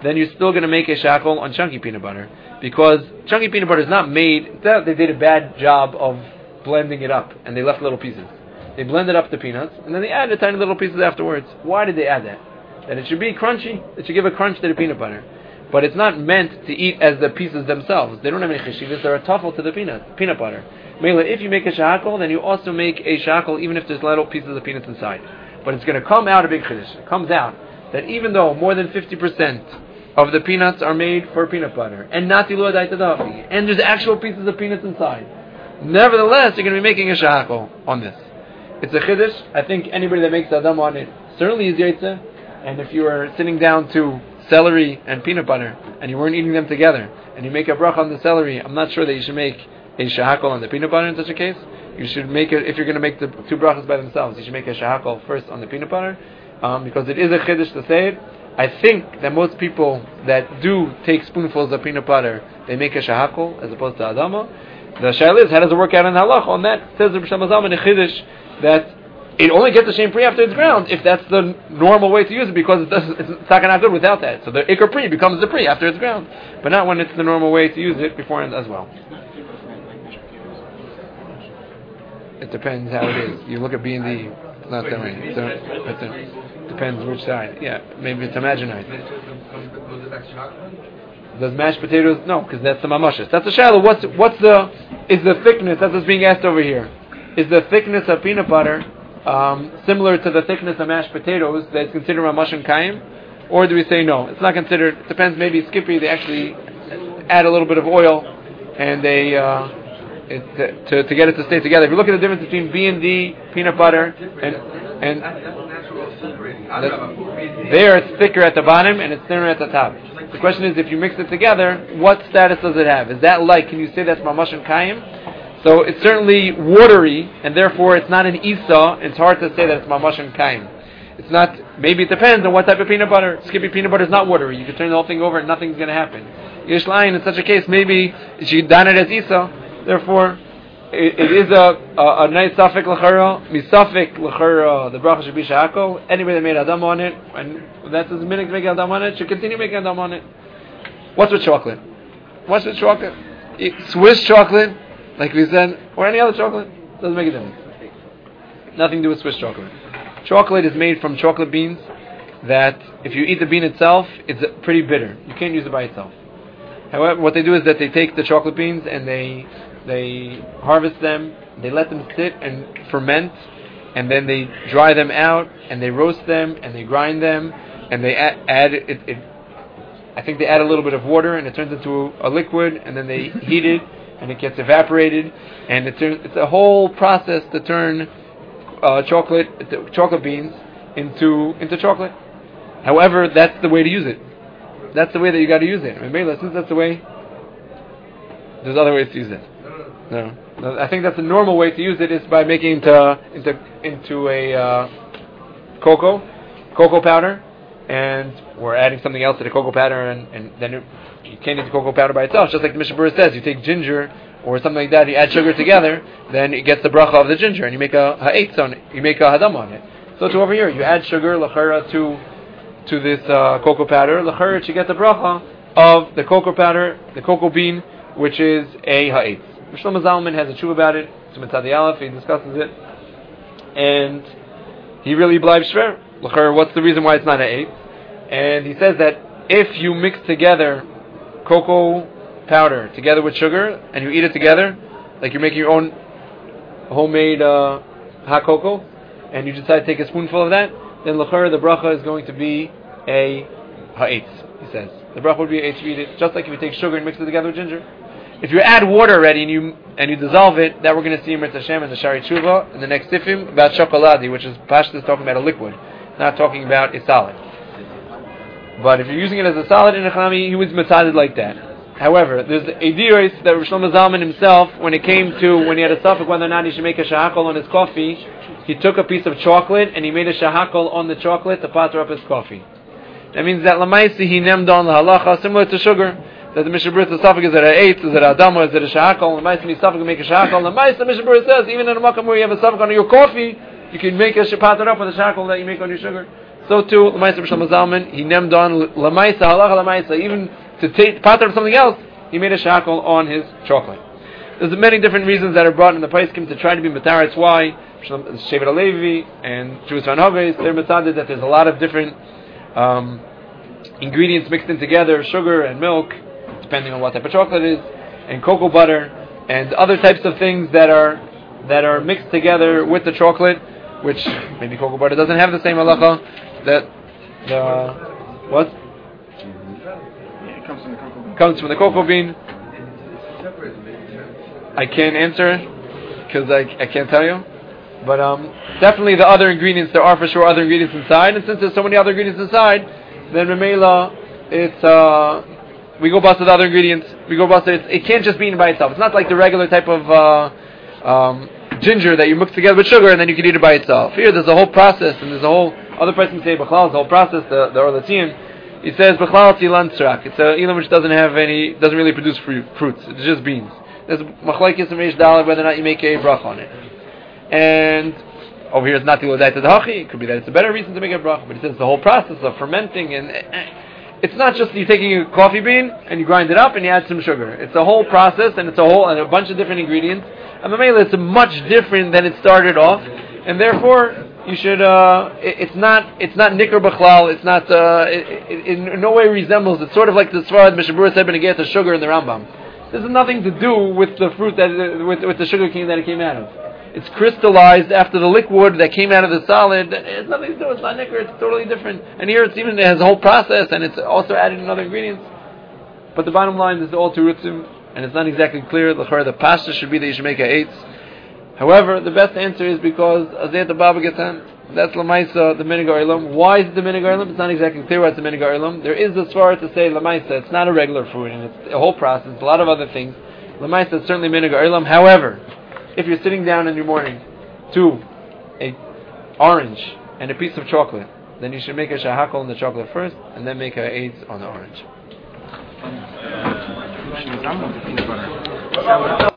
then you're still going to make a shackle on chunky peanut butter, because chunky peanut butter is not made. It's not that they did a bad job of blending it up and they left little pieces. They blended up the peanuts and then they added tiny little pieces afterwards. Why did they add that? That it should be crunchy. It should give a crunch to the peanut butter. But it's not meant to eat as the pieces themselves. They don't have any cheshivas. They're a tuffle to the peanut peanut butter. Mela, if you make a shackle, then you also make a shackle even if there's little pieces of peanuts inside. But it's going to come out a big chiddush. It comes out that even though more than fifty percent of the peanuts are made for peanut butter, and not tilu adai tadafi, and there's actual pieces of peanuts inside, nevertheless, you're going to be making a shackle on this. It's a chiddush. I think anybody that makes adam on it certainly is yaitze. And if you were sitting down to celery and peanut butter, and you weren't eating them together, and you make a bracha on the celery, I'm not sure that you should make a shahakol on the peanut butter in such a case. You should make it, if you're going to make the two brachas by themselves, you should make a shahakol first on the peanut butter, um, because it is a chiddush to say it. I think that most people that do take spoonfuls of peanut butter, they make a shahakol as opposed to adama. The shaila is, how does it work out in halach? On that, says the B'Shem Azam in a chiddush that it only gets the shem pri after it's ground if that's the normal way to use it, because it does, it's not going to good without that. So the ikar pri becomes the pri after it's ground, but not when it's the normal way to use it beforehand as well. It depends how it is. You look at B and D, it's not that way. So it depends which side. Yeah, maybe it's imaginite. Does mashed potatoes? No, because that's the mamashas. That's the shallow. What's what's the is the thickness? That's what's being asked over here. Is the thickness of peanut butter Um, similar to the thickness of mashed potatoes that's considered Ramash and Kaim, or do we say no? It's not considered. It depends. Maybe Skippy, they actually add a little bit of oil and they uh, it, to to get it to stay together. If you look at the difference between B and D peanut butter and and there it's thicker at the bottom and it's thinner at the top. The question is, if you mix it together, what status does it have? Is that like? Can you say that's Ramash and Kaim? So it's certainly watery, and therefore it's not an isa. It's hard to say that it's mamash and kaim. It's not. Maybe it depends on what type of peanut butter. Skippy peanut butter is not watery. You can turn the whole thing over, and nothing's going to happen. Yesh layin, in such a case, maybe she done it as isa. Therefore, it, it is a a, a nice suffix l'chara, misafik l'chara. The bracha should be shahakol. Anybody that made adam on it, and that's his minute to make adam on it, should continue making adam on it. What's with chocolate? What's with chocolate? Swiss chocolate. Like we said, or any other chocolate, doesn't make a difference. Nothing to do with Swiss chocolate. Chocolate is made from chocolate beans that, if you eat the bean itself, it's pretty bitter. You can't use it by itself. However, what they do is that they take the chocolate beans and they they harvest them, they let them sit and ferment, and then they dry them out and they roast them and they grind them and they add, add it, it. I think they add a little bit of water and it turns into a liquid, and then they heat it. And it gets evaporated, and it's a, it's a whole process to turn uh, chocolate chocolate beans into into chocolate. However, that's the way to use it. That's the way that you got to use it. I mean, since that's the way, there's other ways to use it. No, no I think that's the normal way to use it is by making it into into into a uh, cocoa cocoa powder, and we're adding something else to the cocoa powder, and, and then it, you can't eat the cocoa powder by itself. Just like the Mishnah Berurah says, you take ginger or something like that, you add sugar together, then it gets the bracha of the ginger, and you make a ha'etz on it, you make a hadam on it. So to over here, you add sugar l'chara to to this uh, cocoa powder. L'chara, you get the bracha of the cocoa powder, the cocoa bean, which is a ha'etz. Shlomo Zalman has a tshuva about it. It's Mitzadi Aleph. He discusses it, and he really believes shver. L'chara, what's the reason why it's not a ha'etz? And he says that if you mix together cocoa powder together with sugar and you eat it together, like you're making your own homemade uh, hot cocoa, and you decide to take a spoonful of that, then l'chara the bracha is going to be a ha'etz. He says the bracha would be a ha'etz if you eat it, just like if you take sugar and mix it together with ginger. If you add water already and you and you dissolve it, that we're going to see in Mirz Hashem and the Shari Tshuva in the next sifim about chocolati, which is Pashtus talking about a liquid, not talking about a solid. But if you're using it as a solid in a chami, he was mitzaded like that. However, there's a dios that Rosh Shlomo Zalman himself, when it came to, when he had a suffix whether or not he should make a shahakol on his coffee, he took a piece of chocolate and he made a shahakol on the chocolate to pater up his coffee. That means that lamaisi he nemd on the halacha, similar to sugar, that the Mishnah Berurah the suffix is it a eitz, is it a adama, is it a shahakol, lamaisi the suffix make a shahakol, lamaisi the Mishnah Berurah says, even in a makam where you have a suffix on your coffee, you can make a pater up with a shahakol that you make on your sugar. So too, Lamaisa B'Shlomo Zalman, he named on Lamaisa, Halacha Lamaisa, even to take pattern of something else, he made a shakol on his chocolate. There's many different reasons that are brought in the Paiskim to try to be Matar. It's why Shevet HaLevi and Jewish Van Hoges, they're Matar that there's a lot of different um, ingredients mixed in together, sugar and milk, depending on what type of chocolate it is, and cocoa butter, and other types of things that are that are mixed together with the chocolate, which maybe cocoa butter doesn't have the same halacha that the what It comes from the cocoa bean. comes from the cocoa bean. I can't answer because I, I can't tell you, but um, definitely the other ingredients, there are for sure other ingredients inside, and since there's so many other ingredients inside, then Memela, it's uh, we go bust with other ingredients. We go bust it. It can't just be eaten by itself. It's not like the regular type of uh, um, ginger that you mix together with sugar and then you can eat it by itself. Here, there's a whole process, and there's a whole other person say B'chlal, the whole process. The the Orlatiyim, he says B'chlal Tzilan Tzrak. It's a ilam which doesn't have any, doesn't really produce fruit, fruits. It's just beans. There's machlokes and reish daled whether or not you make a bracha on it. And over here it's not the Lodai to the Hachi. It could be that it's a better reason to make a bracha, but it says the whole process of fermenting, and it's not just you taking a coffee bean and you grind it up and you add some sugar. It's a whole process, and it's a whole and a bunch of different ingredients. And Mamela, it's much different than it started off, and therefore you should. Uh, it, it's not. It's not nikr b'chlal. It's not. Uh, it, it, it in no way resembles. It's sort of like the Sfarad Mishabura said benegayat the sugar in the Rambam. This has nothing to do with the fruit that with with the sugar cane that it came out of. It's crystallized after the liquid that came out of the solid. It has nothing to do. It's not nikr. It's totally different. And here it's even it has a whole process, and it's also added in other ingredients. But the bottom line is all terutzim, and it's not exactly clear. The the pasta should be that you should make a eitz. However, the best answer is because Azayat the Baba Gatan. That's Lamaisa, the Minig Olam. Why is it the Minig Olam? It's not exactly clear why it's the Minig Olam. There is a svara to say Lamaisa. It's not a regular fruit, and it's a whole process. A lot of other things. Lamaisa is certainly Minig Olam. However, if you're sitting down in your morning to a orange and a piece of chocolate, then you should make a shahakol on the chocolate first, and then make a eitz on the orange. Peanut butter.